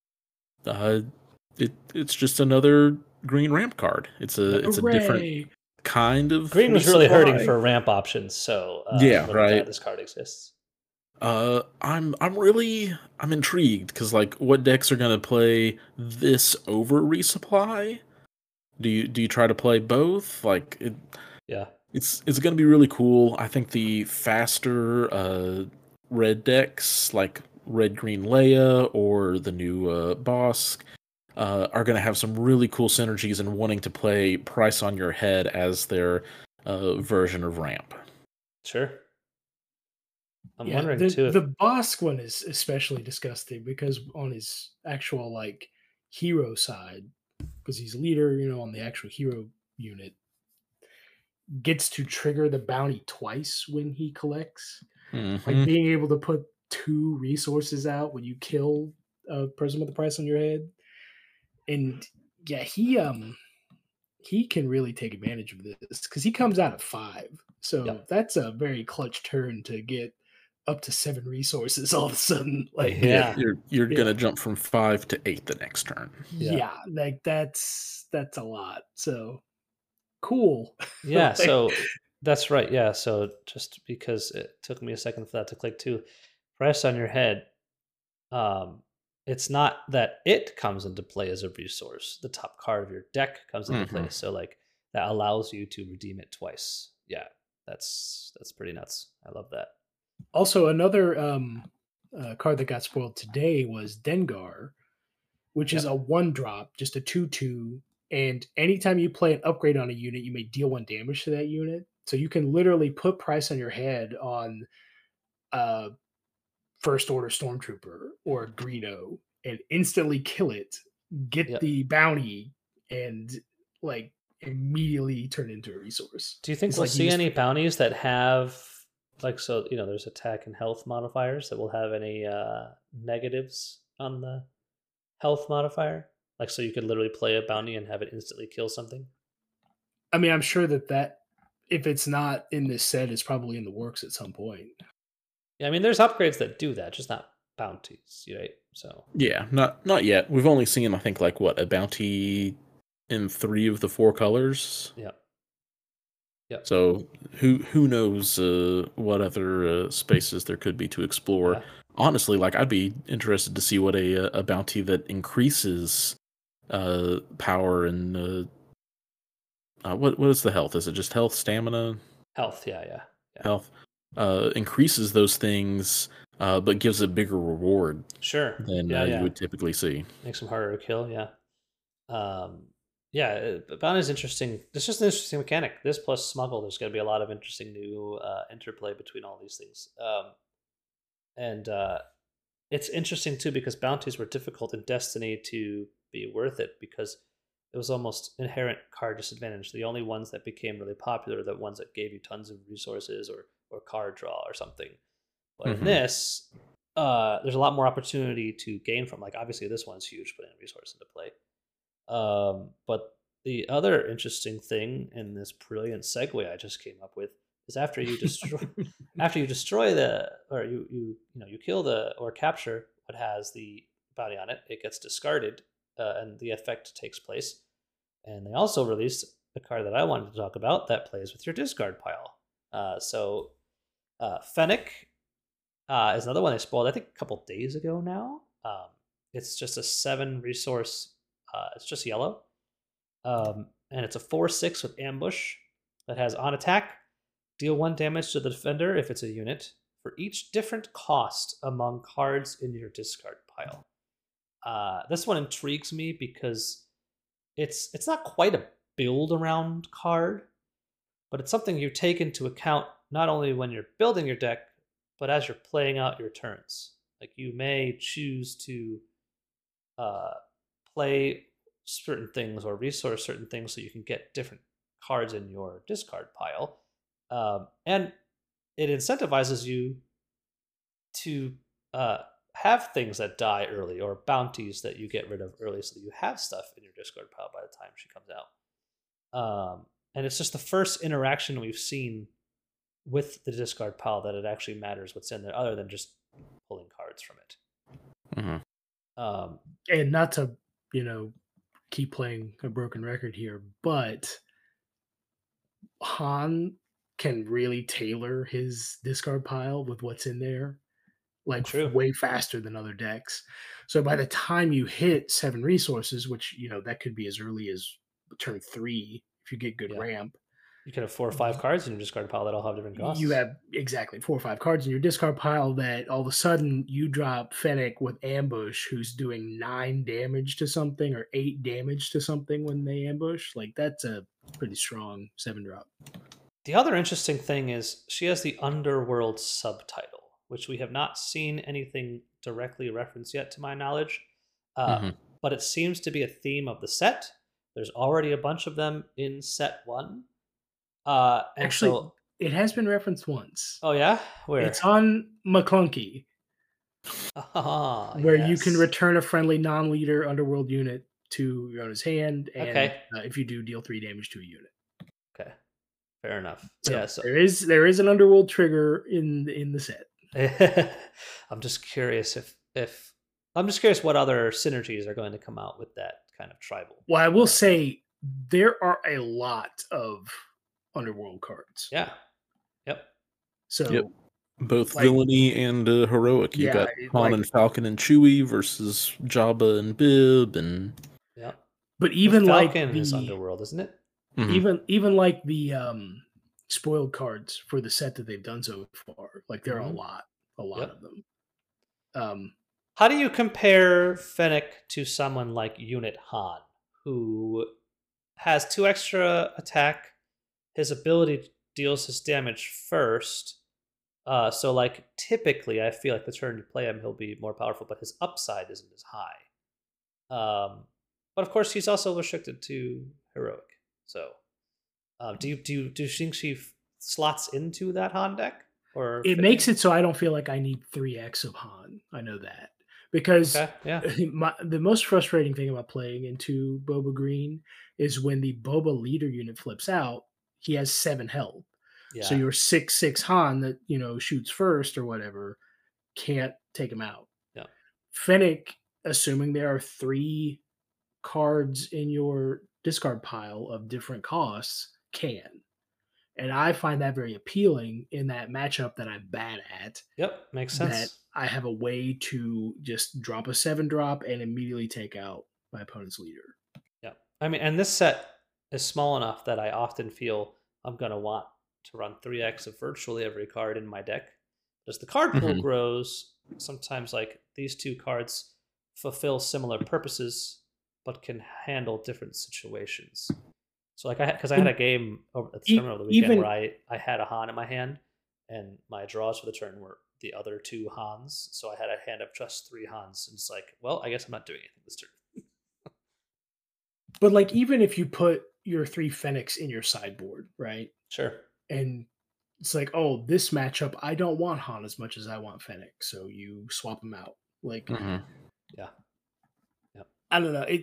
[SPEAKER 4] It's just another green ramp card. It's a different kind of
[SPEAKER 3] green was really hurting for ramp options. So
[SPEAKER 4] yeah, right.
[SPEAKER 3] This card exists.
[SPEAKER 4] I'm intrigued because like what decks are gonna play this over resupply? Do you try to play both? Like it?
[SPEAKER 3] Yeah,
[SPEAKER 4] it's gonna be really cool. I think the faster red decks like Red Green Leia or the new Bosk are gonna have some really cool synergies in wanting to play price on your head as their version of ramp.
[SPEAKER 3] Sure. I'm wondering too.
[SPEAKER 5] The Bosk one is especially disgusting because on his actual like hero side, because he's leader, on the actual hero unit, gets to trigger the bounty twice when he collects. Like being able to put 2 resources out when you kill a person with the price on your head. And yeah, he can really take advantage of this because he comes out at 5. So that's a very clutch turn to get up to 7 resources all of a sudden. Like,
[SPEAKER 3] Yeah.
[SPEAKER 4] You're
[SPEAKER 5] Yeah.
[SPEAKER 4] gonna jump from 5 to 8 the next turn.
[SPEAKER 5] yeah, like that's a lot. So cool.
[SPEAKER 3] Yeah,
[SPEAKER 5] Like,
[SPEAKER 3] so that's right. Yeah, so just because it took me a second for that to click too, price on your head. It's not that it comes into play as a resource. The top card of your deck comes into play, so like that allows you to redeem it twice. Yeah, that's pretty nuts. I love that.
[SPEAKER 5] also, another card that got spoiled today was Dengar, which is
[SPEAKER 3] Yep.
[SPEAKER 5] a 1-drop, just a 2/2. And anytime you play an upgrade on a unit, you may deal 1 damage to that unit. So you can literally put price on your head on First Order Stormtrooper or Greedo and instantly kill it, get
[SPEAKER 3] Yep.
[SPEAKER 5] the bounty, and like immediately turn it into a resource.
[SPEAKER 3] Do you think
[SPEAKER 5] It's
[SPEAKER 3] we'll
[SPEAKER 5] like you
[SPEAKER 3] see
[SPEAKER 5] just-
[SPEAKER 3] any bounties that have like so? You know, there's attack and health modifiers that will have any negatives on the health modifier. Like, so you could literally play a bounty and have it instantly kill something.
[SPEAKER 5] I mean, I'm sure that if it's not in this set, it's probably in the works at some point.
[SPEAKER 3] Yeah, I mean, there's upgrades that do that, just not bounties, right? So
[SPEAKER 4] Yeah, not yet. We've only seen, I think, like what, a bounty in 3 of the 4 colors.
[SPEAKER 3] yeah, yep.
[SPEAKER 4] So who knows what other spaces there could be to explore?
[SPEAKER 3] Yeah.
[SPEAKER 4] Honestly, like I'd be interested to see what a bounty that increases power and what is the health? Is it just health, stamina,
[SPEAKER 3] Health, yeah.
[SPEAKER 4] health? Increases those things, but gives a bigger reward
[SPEAKER 3] Sure.
[SPEAKER 4] than
[SPEAKER 3] yeah.
[SPEAKER 4] you would typically see.
[SPEAKER 3] Makes them harder to kill. Yeah. Bounty is interesting. It's just an interesting mechanic. This plus smuggle, there's going to be a lot of interesting new interplay between all these things. And it's interesting too because bounties were difficult in Destiny to be worth it because it was almost inherent card disadvantage. The only ones that became really popular are the ones that gave you tons of resources or card draw or something. But in this, there's a lot more opportunity to gain from. Like obviously this one's huge, putting a resource into play. But the other interesting thing in this brilliant segue I just came up with is after you destroy the or you kill the or capture what has the bounty on it, it gets discarded and the effect takes place. And they also released a card that I wanted to talk about that plays with your discard pile. Fennec is another one I spoiled, I think, a couple days ago now. It's just a 7 resource. It's just yellow. And it's a 4/6 with ambush that has on attack, deal 1 damage to the defender if it's a unit for each different cost among cards in your discard pile. This one intrigues me because it's not quite a build around card, but it's something you take into account not only when you're building your deck, but as you're playing out your turns. Like you may choose to play certain things or resource certain things so you can get different cards in your discard pile. And it incentivizes you to have things that die early or bounties that you get rid of early so that you have stuff in your discard pile by the time she comes out. And it's just the first interaction we've seen with the discard pile that it actually matters what's in there other than just pulling cards from it.
[SPEAKER 5] And not to, keep playing a broken record here, but Han can really tailor his discard pile with what's in there, like
[SPEAKER 3] True.
[SPEAKER 5] way faster than other decks. So by the time you hit 7 resources, which that could be as early as turn 3 if you get good
[SPEAKER 3] Yeah.
[SPEAKER 5] ramp.
[SPEAKER 3] You can have 4 or 5 cards in your discard pile that all have different costs.
[SPEAKER 5] You have exactly 4 or 5 cards in your discard pile that all of a sudden you drop Fennec with ambush, who's doing 9 damage to something or 8 damage to something when they ambush. Like that's a pretty strong 7-drop.
[SPEAKER 3] The other interesting thing is she has the Underworld subtitle, which we have not seen anything directly referenced yet to my knowledge. But it seems to be a theme of the set. There's already a bunch of them in set 1.
[SPEAKER 5] Actually, it has been referenced once.
[SPEAKER 3] Oh yeah, where
[SPEAKER 5] It's on McClunky, where you can
[SPEAKER 3] yes.
[SPEAKER 5] return a friendly non-leader underworld unit to your owner's hand, and
[SPEAKER 3] Okay.
[SPEAKER 5] if you do, deal 3 damage to a unit.
[SPEAKER 3] Okay, fair enough.
[SPEAKER 5] So
[SPEAKER 3] Yeah, so
[SPEAKER 5] there is an underworld trigger in the set.
[SPEAKER 3] I'm just curious if I'm just curious what other synergies are going to come out with that kind of tribal.
[SPEAKER 5] Well, I will say there are a lot of Underworld cards.
[SPEAKER 3] Yeah. Yep.
[SPEAKER 5] So
[SPEAKER 4] Yep. Both
[SPEAKER 5] like,
[SPEAKER 4] villainy and heroic. You
[SPEAKER 5] yeah,
[SPEAKER 4] got Han
[SPEAKER 5] like,
[SPEAKER 4] and Falcon and Chewie versus Jabba and Bib, and
[SPEAKER 3] Yep.
[SPEAKER 5] but
[SPEAKER 3] The
[SPEAKER 5] even like
[SPEAKER 3] Falcon is
[SPEAKER 5] the
[SPEAKER 3] Underworld, isn't it?
[SPEAKER 4] Mhm.
[SPEAKER 5] even like the spoiled cards for the set that they've done so far, like there are
[SPEAKER 3] Mhm.
[SPEAKER 5] a lot
[SPEAKER 3] Yep.
[SPEAKER 5] of them. Um,
[SPEAKER 3] How do you compare Fennec to someone like Unit Han, who has 2 extra attack? His ability deals his damage first. So, like, typically, I feel like the turn you play him, he'll be more powerful, but his upside isn't as high. But of course, he's also restricted to heroic. So, do you think she slots into that Han deck? Or
[SPEAKER 5] it
[SPEAKER 3] fit
[SPEAKER 5] makes
[SPEAKER 3] in?
[SPEAKER 5] it so I don't feel like I need 3x of Han. I know that because
[SPEAKER 3] Okay, yeah.
[SPEAKER 5] the most frustrating thing about playing into Boba Green is when the Boba leader unit flips out, he has 7 health. So
[SPEAKER 3] Yeah.
[SPEAKER 5] your 6/6 Han that shoots first or whatever can't take him out.
[SPEAKER 3] Yeah.
[SPEAKER 5] Fennec, assuming there are 3 cards in your discard pile of different costs, can. And I find that very appealing in that matchup that I'm bad at,
[SPEAKER 3] Yep, makes
[SPEAKER 5] that
[SPEAKER 3] sense.
[SPEAKER 5] I have a way to just drop a 7 drop and immediately take out my opponent's leader.
[SPEAKER 3] Yeah. I mean, and this set is small enough that I often feel I'm going to want to run 3x of virtually every card in my deck. As the card pool
[SPEAKER 4] Mhm.
[SPEAKER 3] grows, sometimes like these 2 cards fulfill similar purposes but can handle different situations. So like because I had a game over at the tournament over the weekend where
[SPEAKER 5] Even
[SPEAKER 3] I had a Han in my hand and my draws for the turn were the other 2 Hans. So I had a hand of just 3 Hans, and it's like, well, I guess I'm not doing anything this turn.
[SPEAKER 5] but like even if you put your 3 Fennecs in your sideboard, right?
[SPEAKER 3] Sure.
[SPEAKER 5] And it's like, oh, this matchup, I don't want Han as much as I want Fennec, so you swap them out. Like,
[SPEAKER 4] Mhm.
[SPEAKER 3] Yeah. Yep.
[SPEAKER 5] I don't know.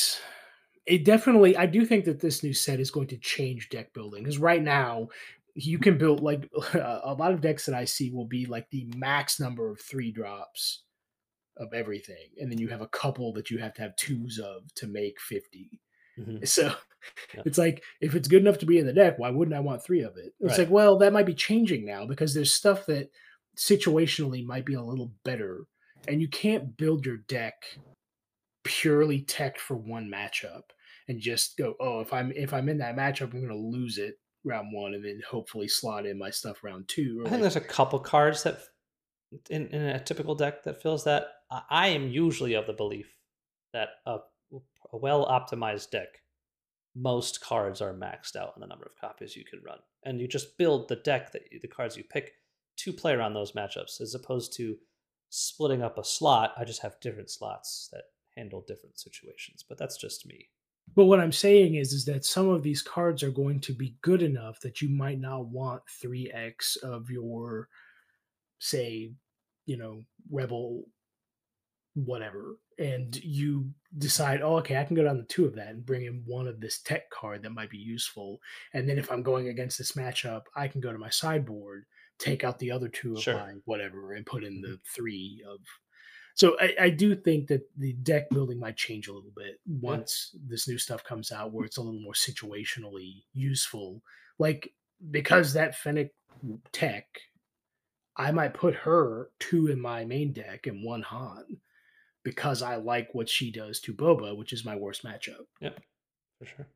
[SPEAKER 5] It definitely. I do think that this new set is going to change deck building because right now you can build like a lot of decks that I see will be like the max number of 3 drops of everything, and then you have a couple that you have to have 2s of to make 50.
[SPEAKER 3] Mhm.
[SPEAKER 5] So
[SPEAKER 3] Yeah.
[SPEAKER 5] it's like, if it's good enough to be in the deck, why wouldn't I want 3 of it? It's
[SPEAKER 3] Right.
[SPEAKER 5] like, well, that might be changing now because there's stuff that situationally might be a little better, and you can't build your deck purely tech for one matchup and just go, oh, if I'm in that matchup, I'm going to lose it round 1 and then hopefully slot in my stuff round 2. Or
[SPEAKER 3] I think
[SPEAKER 5] like,
[SPEAKER 3] there's a couple cards that in a typical deck that fills that. I am usually of the belief that a well optimized deck, most cards are maxed out on the number of copies you can run, and you just build the deck that the cards you pick to play around those matchups, as opposed to splitting up a slot. I just have different slots that handle different situations, but that's just me.
[SPEAKER 5] but what I'm saying is that some of these cards are going to be good enough that you might not want 3x of your, say, rebel whatever, and you decide, oh, okay, I can go down to 2 of that and bring in 1 of this tech card that might be useful, and then if I'm going against this matchup, I can go to my sideboard, take out the other 2 of
[SPEAKER 3] Sure.
[SPEAKER 5] my whatever, and put in
[SPEAKER 3] Mhm.
[SPEAKER 5] the 3 of. So I do think that the deck building might change a little bit once this new stuff comes out, where it's a little more situationally useful. Like, because that Fennec tech, I might put her 2 in my main deck and 1 Han, because I like what she does to Boba, which is my worst matchup.
[SPEAKER 3] Yep, for sure.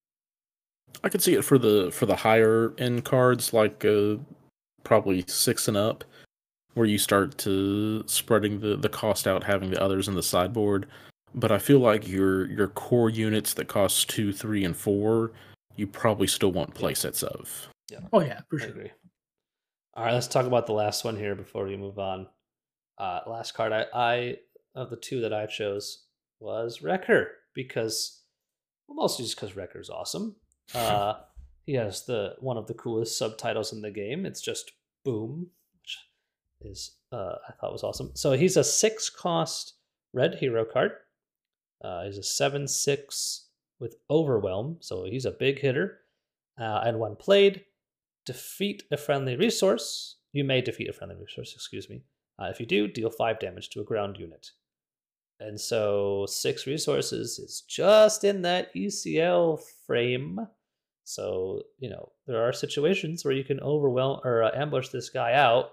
[SPEAKER 4] I could see it for the higher end cards, like probably 6 and up, where you start to spreading the cost out, having the others in the sideboard. But I feel like your core units that cost 2, 3, and 4, you probably still want playsets of.
[SPEAKER 3] Yeah,
[SPEAKER 5] Oh yeah, for
[SPEAKER 3] I
[SPEAKER 5] sure.
[SPEAKER 3] agree. All right, let's talk about the last one here before we move on. Last card I of the 2 that I chose was Wrecker, because, well, mostly just because Wrecker's awesome. He has the one of the coolest subtitles in the game. It's just boom, which is I thought was awesome. So he's a 6 cost red hero card. He's a 7/6 with overwhelm, so he's a big hitter. And when played, defeat a friendly resource. You may defeat a friendly resource, excuse me. If you do, deal 5 damage to a ground unit. And so 6 resources is just in that ECL frame. So, there are situations where you can overwhelm or ambush this guy out,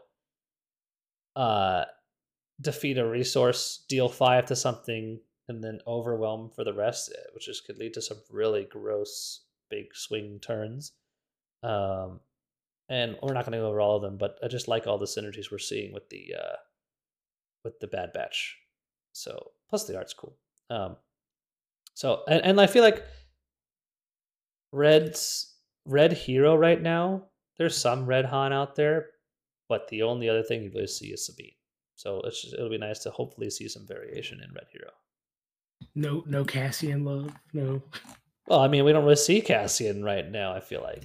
[SPEAKER 3] defeat a resource, deal 5 to something, and then overwhelm for the rest, which could lead to some really gross big swing turns. And we're not going to go over all of them, but I just like all the synergies we're seeing with the Bad Batch. So plus the art's cool. So and I feel like Red Hero right now. There's some Red Han out there, but the only other thing you really see is Sabine. So it'll be nice to hopefully see some variation in Red Hero.
[SPEAKER 5] No Cassian love. No.
[SPEAKER 3] Well, I mean, we don't really see Cassian right now. I feel like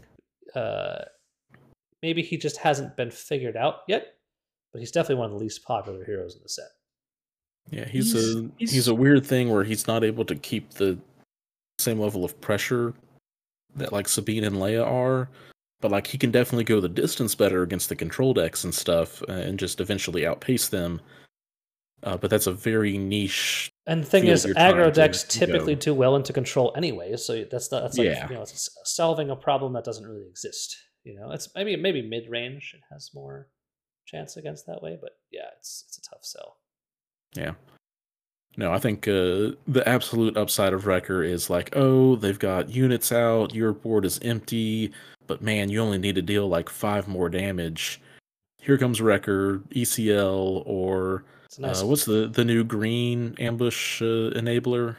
[SPEAKER 3] maybe he just hasn't been figured out yet, but he's definitely one of the least popular heroes in the set.
[SPEAKER 4] Yeah, he's a weird thing where he's not able to keep the same level of pressure that like Sabine and Leia are, but like he can definitely go the distance better against the control decks and stuff, and just eventually outpace them. But that's a very niche.
[SPEAKER 3] And the thing is, aggro decks typically do well into control anyway, so that's like it's solving a problem that doesn't really exist. It's maybe mid range it has more chance against that way, but yeah, it's a tough sell.
[SPEAKER 4] Yeah. No, I think the absolute upside of Wrecker is like, oh, they've got units out, your board is empty, but man, you only need to deal like 5 more damage. Here comes Wrecker, ECL, or what's the new green ambush enabler?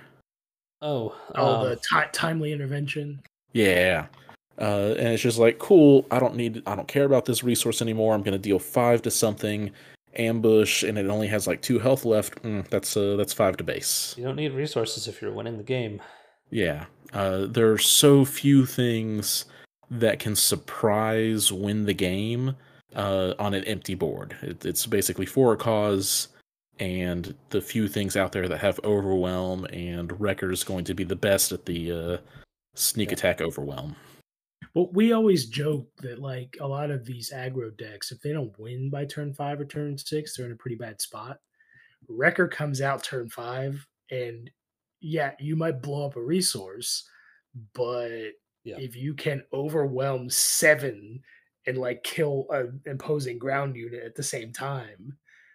[SPEAKER 5] The timely intervention.
[SPEAKER 4] Yeah. And it's just like, cool, I don't care about this resource anymore. I'm going to deal 5 to something. Ambush, and it only has like 2 health left. That's 5 to base.
[SPEAKER 3] You don't need resources if you're winning the game.
[SPEAKER 4] Yeah, there are so few things that can surprise win the game on an empty board. It's basically for a cause, and the few things out there that have overwhelm, and Wrecker's going to be the best at the sneak attack overwhelm.
[SPEAKER 5] Well, we always joke that like a lot of these aggro decks, if they don't win by turn 5 or turn 6, they're in a pretty bad spot. Wrecker comes out turn 5, and yeah, you might blow up a resource, but if you can overwhelm 7 and like kill an imposing ground unit at the same time,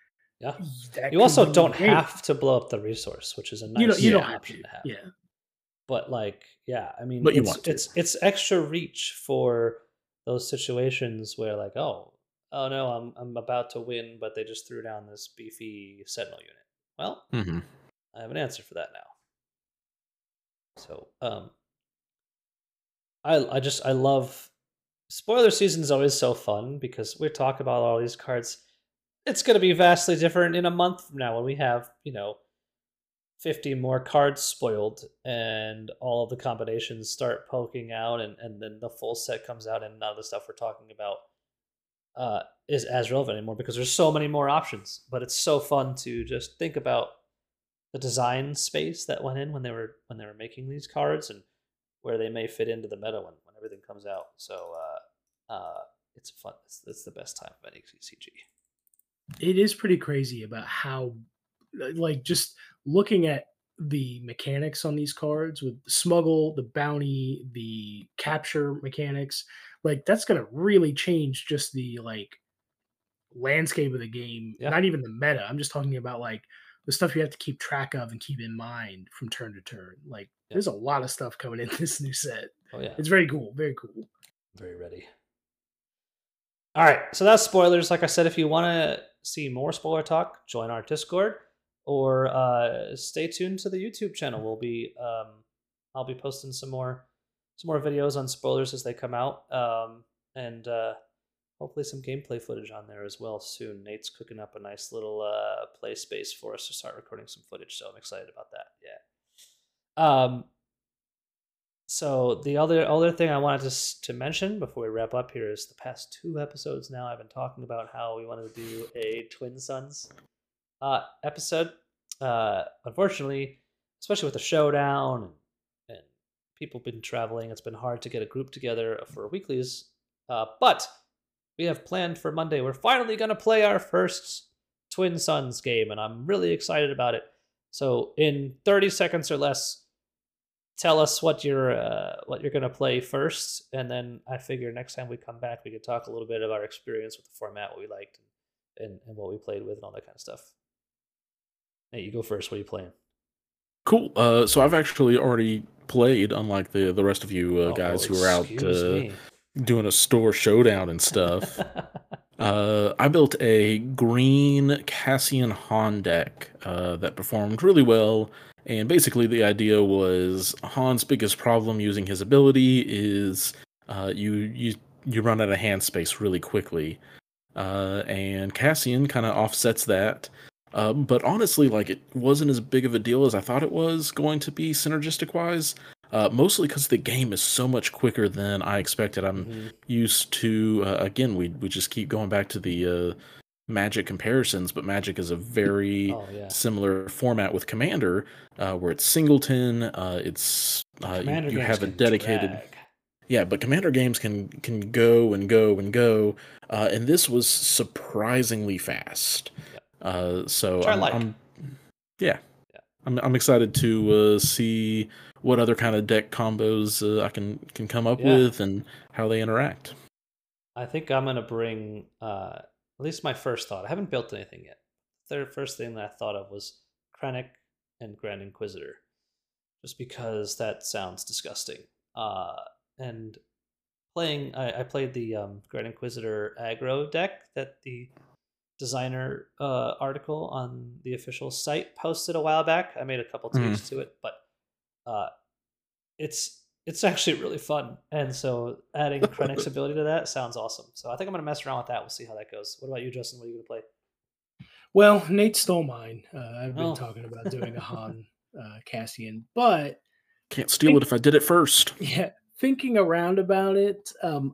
[SPEAKER 3] you also don't have to blow up the resource, which is a nice option to have.
[SPEAKER 5] Yeah.
[SPEAKER 3] But I mean,
[SPEAKER 4] but
[SPEAKER 3] it's extra reach for those situations where like, oh no, I'm about to win, but they just threw down this beefy Sentinel unit. Well, I have an answer for that now. So, I love spoiler season is always so fun because we talk about all these cards. It's going to be vastly different in a month from now when we have 50 more cards spoiled and all of the combinations start poking out, and then the full set comes out, and none of the stuff we're talking about is as relevant anymore because there's so many more options. But it's so fun to just think about the design space that went in when they were making these cards and where they may fit into the meta when everything comes out. So it's fun. It's the best time of any CG.
[SPEAKER 5] It is pretty crazy about how, like, just looking at the mechanics on these cards with the smuggle, the bounty, the capture mechanics, like that's going to really change just the like landscape of the game. Yeah. Not even the meta. I'm just talking about like the stuff you have to keep track of and keep in mind from turn to turn. Like there's a lot of stuff coming in this new set.
[SPEAKER 3] Oh yeah.
[SPEAKER 5] It's very cool. Very cool.
[SPEAKER 3] Very ready. All right. So that's spoilers. Like I said, if you want to see more spoiler talk, join our Discord. Or stay tuned to the YouTube channel. We'll be I'll be posting some more videos on spoilers as they come out, and hopefully some gameplay footage on there as well soon. Nate's cooking up a nice little play space for us to start recording some footage, so I'm excited about that. Yeah. So the other thing I wanted to mention before we wrap up here is the past 2 episodes now I've been talking about how we wanted to do a Twin Suns episode. Unfortunately, especially with the showdown and people been traveling, it's been hard to get a group together for weeklies. But we have planned for Monday. We're finally going to play our first Twin Suns game, and I'm really excited about it. So in 30 seconds or less, tell us what you're going to play first, and then I figure next time we come back, we could talk a little bit of our experience with the format, what we liked, and what we played with, and all that kind of stuff. Hey, you go first. What are you playing?
[SPEAKER 4] Cool. So I've actually already played, unlike the rest of you guys who are out doing a store showdown and stuff. I built a green Cassian Han deck that performed really well. And basically the idea was Han's biggest problem using his ability is you run out of hand space really quickly. And Cassian kind of offsets that. But honestly, like, it wasn't as big of a deal as I thought it was going to be synergistic-wise. Mostly because the game is so much quicker than I expected. I'm used to, again, we just keep going back to the Magic comparisons, but Magic is a very similar format with Commander, where it's singleton, you have a dedicated... Yeah, but Commander games can go and go and go, and this was surprisingly fast. So I'm excited to see what other kind of deck combos I can come up with and how they interact.
[SPEAKER 3] I think I'm gonna bring at least my first thought. I haven't built anything yet. The first thing that I thought of was Krennic and Grand Inquisitor, just because that sounds disgusting. And playing, I played the Grand Inquisitor aggro deck that the designer article on the official site posted a while back. I made a couple tweaks to it, but it's actually really fun. And so adding Krennic's ability to that sounds awesome. So I think I'm going to mess around with that. We'll see how that goes. What about you, Justin? What are you going to play?
[SPEAKER 5] Well, Nate stole mine. I've been talking about doing a Han Cassian, but
[SPEAKER 4] can't steal it if I did it first.
[SPEAKER 5] Yeah, thinking around about it,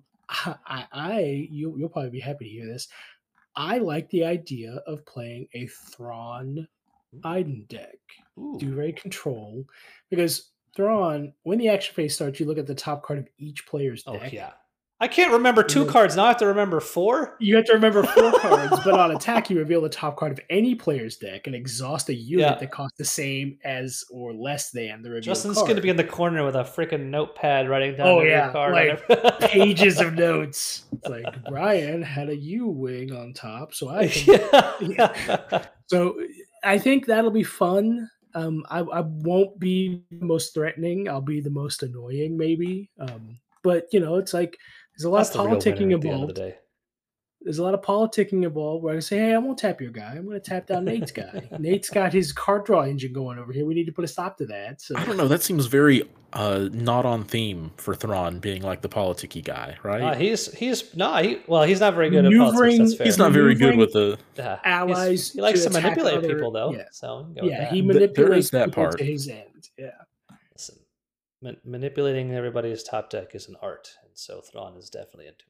[SPEAKER 5] you'll probably be happy to hear this. I like the idea of playing a Thrawn Iden deck. Do very control, because Thrawn, when the action phase starts, you look at the top card of each player's deck.
[SPEAKER 3] Oh yeah. I can't remember 2 cards. Now I have to remember 4.
[SPEAKER 5] You have to remember 4 cards, but on attack, you reveal the top card of any player's deck and exhaust a unit that costs the same as or less than the revealed
[SPEAKER 3] Justin's
[SPEAKER 5] card.
[SPEAKER 3] going to be in the corner with a freaking notepad writing down every card.
[SPEAKER 5] Like pages of notes. It's like, Brian had a U-wing on top, so I can... So I think that'll be fun. I won't be the most threatening. I'll be the most annoying, maybe. But, it's like, there's a lot of politicking involved. There's a lot of politicking involved where I say, hey, I won't tap your guy. I'm going to tap down Nate's guy. Nate's got his card draw engine going over here. We need to put a stop to that. So
[SPEAKER 4] I don't know. That seems very not on theme for Thrawn being like the politicky guy, right?
[SPEAKER 3] He's not very good at politics. That's fair.
[SPEAKER 4] He's not very good with the
[SPEAKER 5] allies.
[SPEAKER 3] He likes to manipulate people, though. Yeah. So
[SPEAKER 5] he manipulates
[SPEAKER 4] that
[SPEAKER 5] people
[SPEAKER 4] part
[SPEAKER 5] to his end. Yeah.
[SPEAKER 3] Listen, manipulating everybody's top deck is an art, and so Thrawn is definitely into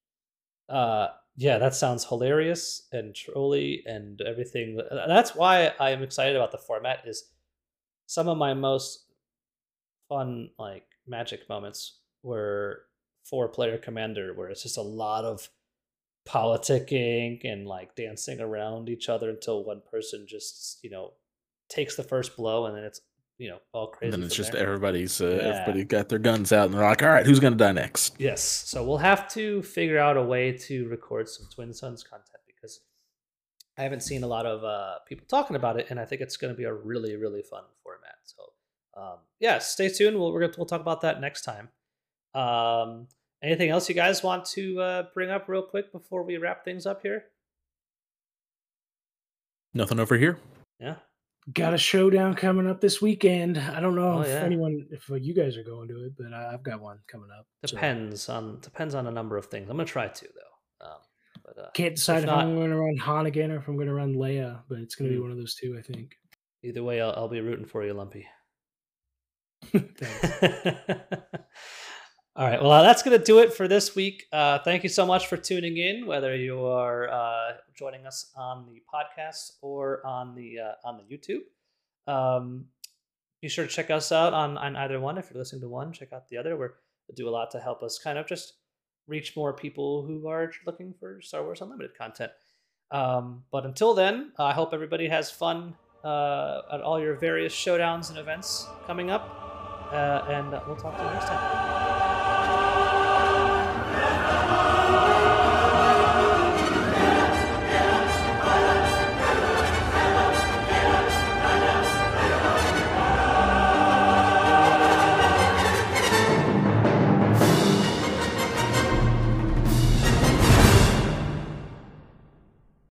[SPEAKER 3] it. That sounds hilarious and trolly and everything. That's why I am excited about the format. Is some of my most fun Magic moments were 4-player Commander, where it's just a lot of politicking and dancing around each other until one person just takes the first blow, and then it's all crazy.
[SPEAKER 4] And then it's just everybody's everybody got their guns out and they're like, all right, who's going to die next?
[SPEAKER 3] Yes. So we'll have to figure out a way to record some Twin Suns content, because I haven't seen a lot of people talking about it, and I think it's going to be a really, really fun format. So stay tuned. We'll talk about that next time. Anything else you guys want to bring up real quick before we wrap things up here?
[SPEAKER 4] Nothing over here.
[SPEAKER 3] Yeah.
[SPEAKER 5] Got a showdown coming up this weekend. I don't know if you guys are going to it, but I've got one coming up.
[SPEAKER 3] Depends on a number of things. I'm gonna try to though.
[SPEAKER 5] Can't decide if I'm going to run Han again or if I'm going to run Leia, but it's going to be one of those two, I think.
[SPEAKER 3] Either way, I'll be rooting for you, Lumpy. All right. Well, that's going to do it for this week. Thank you so much for tuning in, whether you are joining us on the podcast or on the YouTube. Be sure to check us out on either one. If you're listening to one, check out the other. We do a lot to help us kind of just reach more people who are looking for Star Wars Unlimited content. But until then, I hope everybody has fun at all your various showdowns and events coming up. And we'll talk to you next time.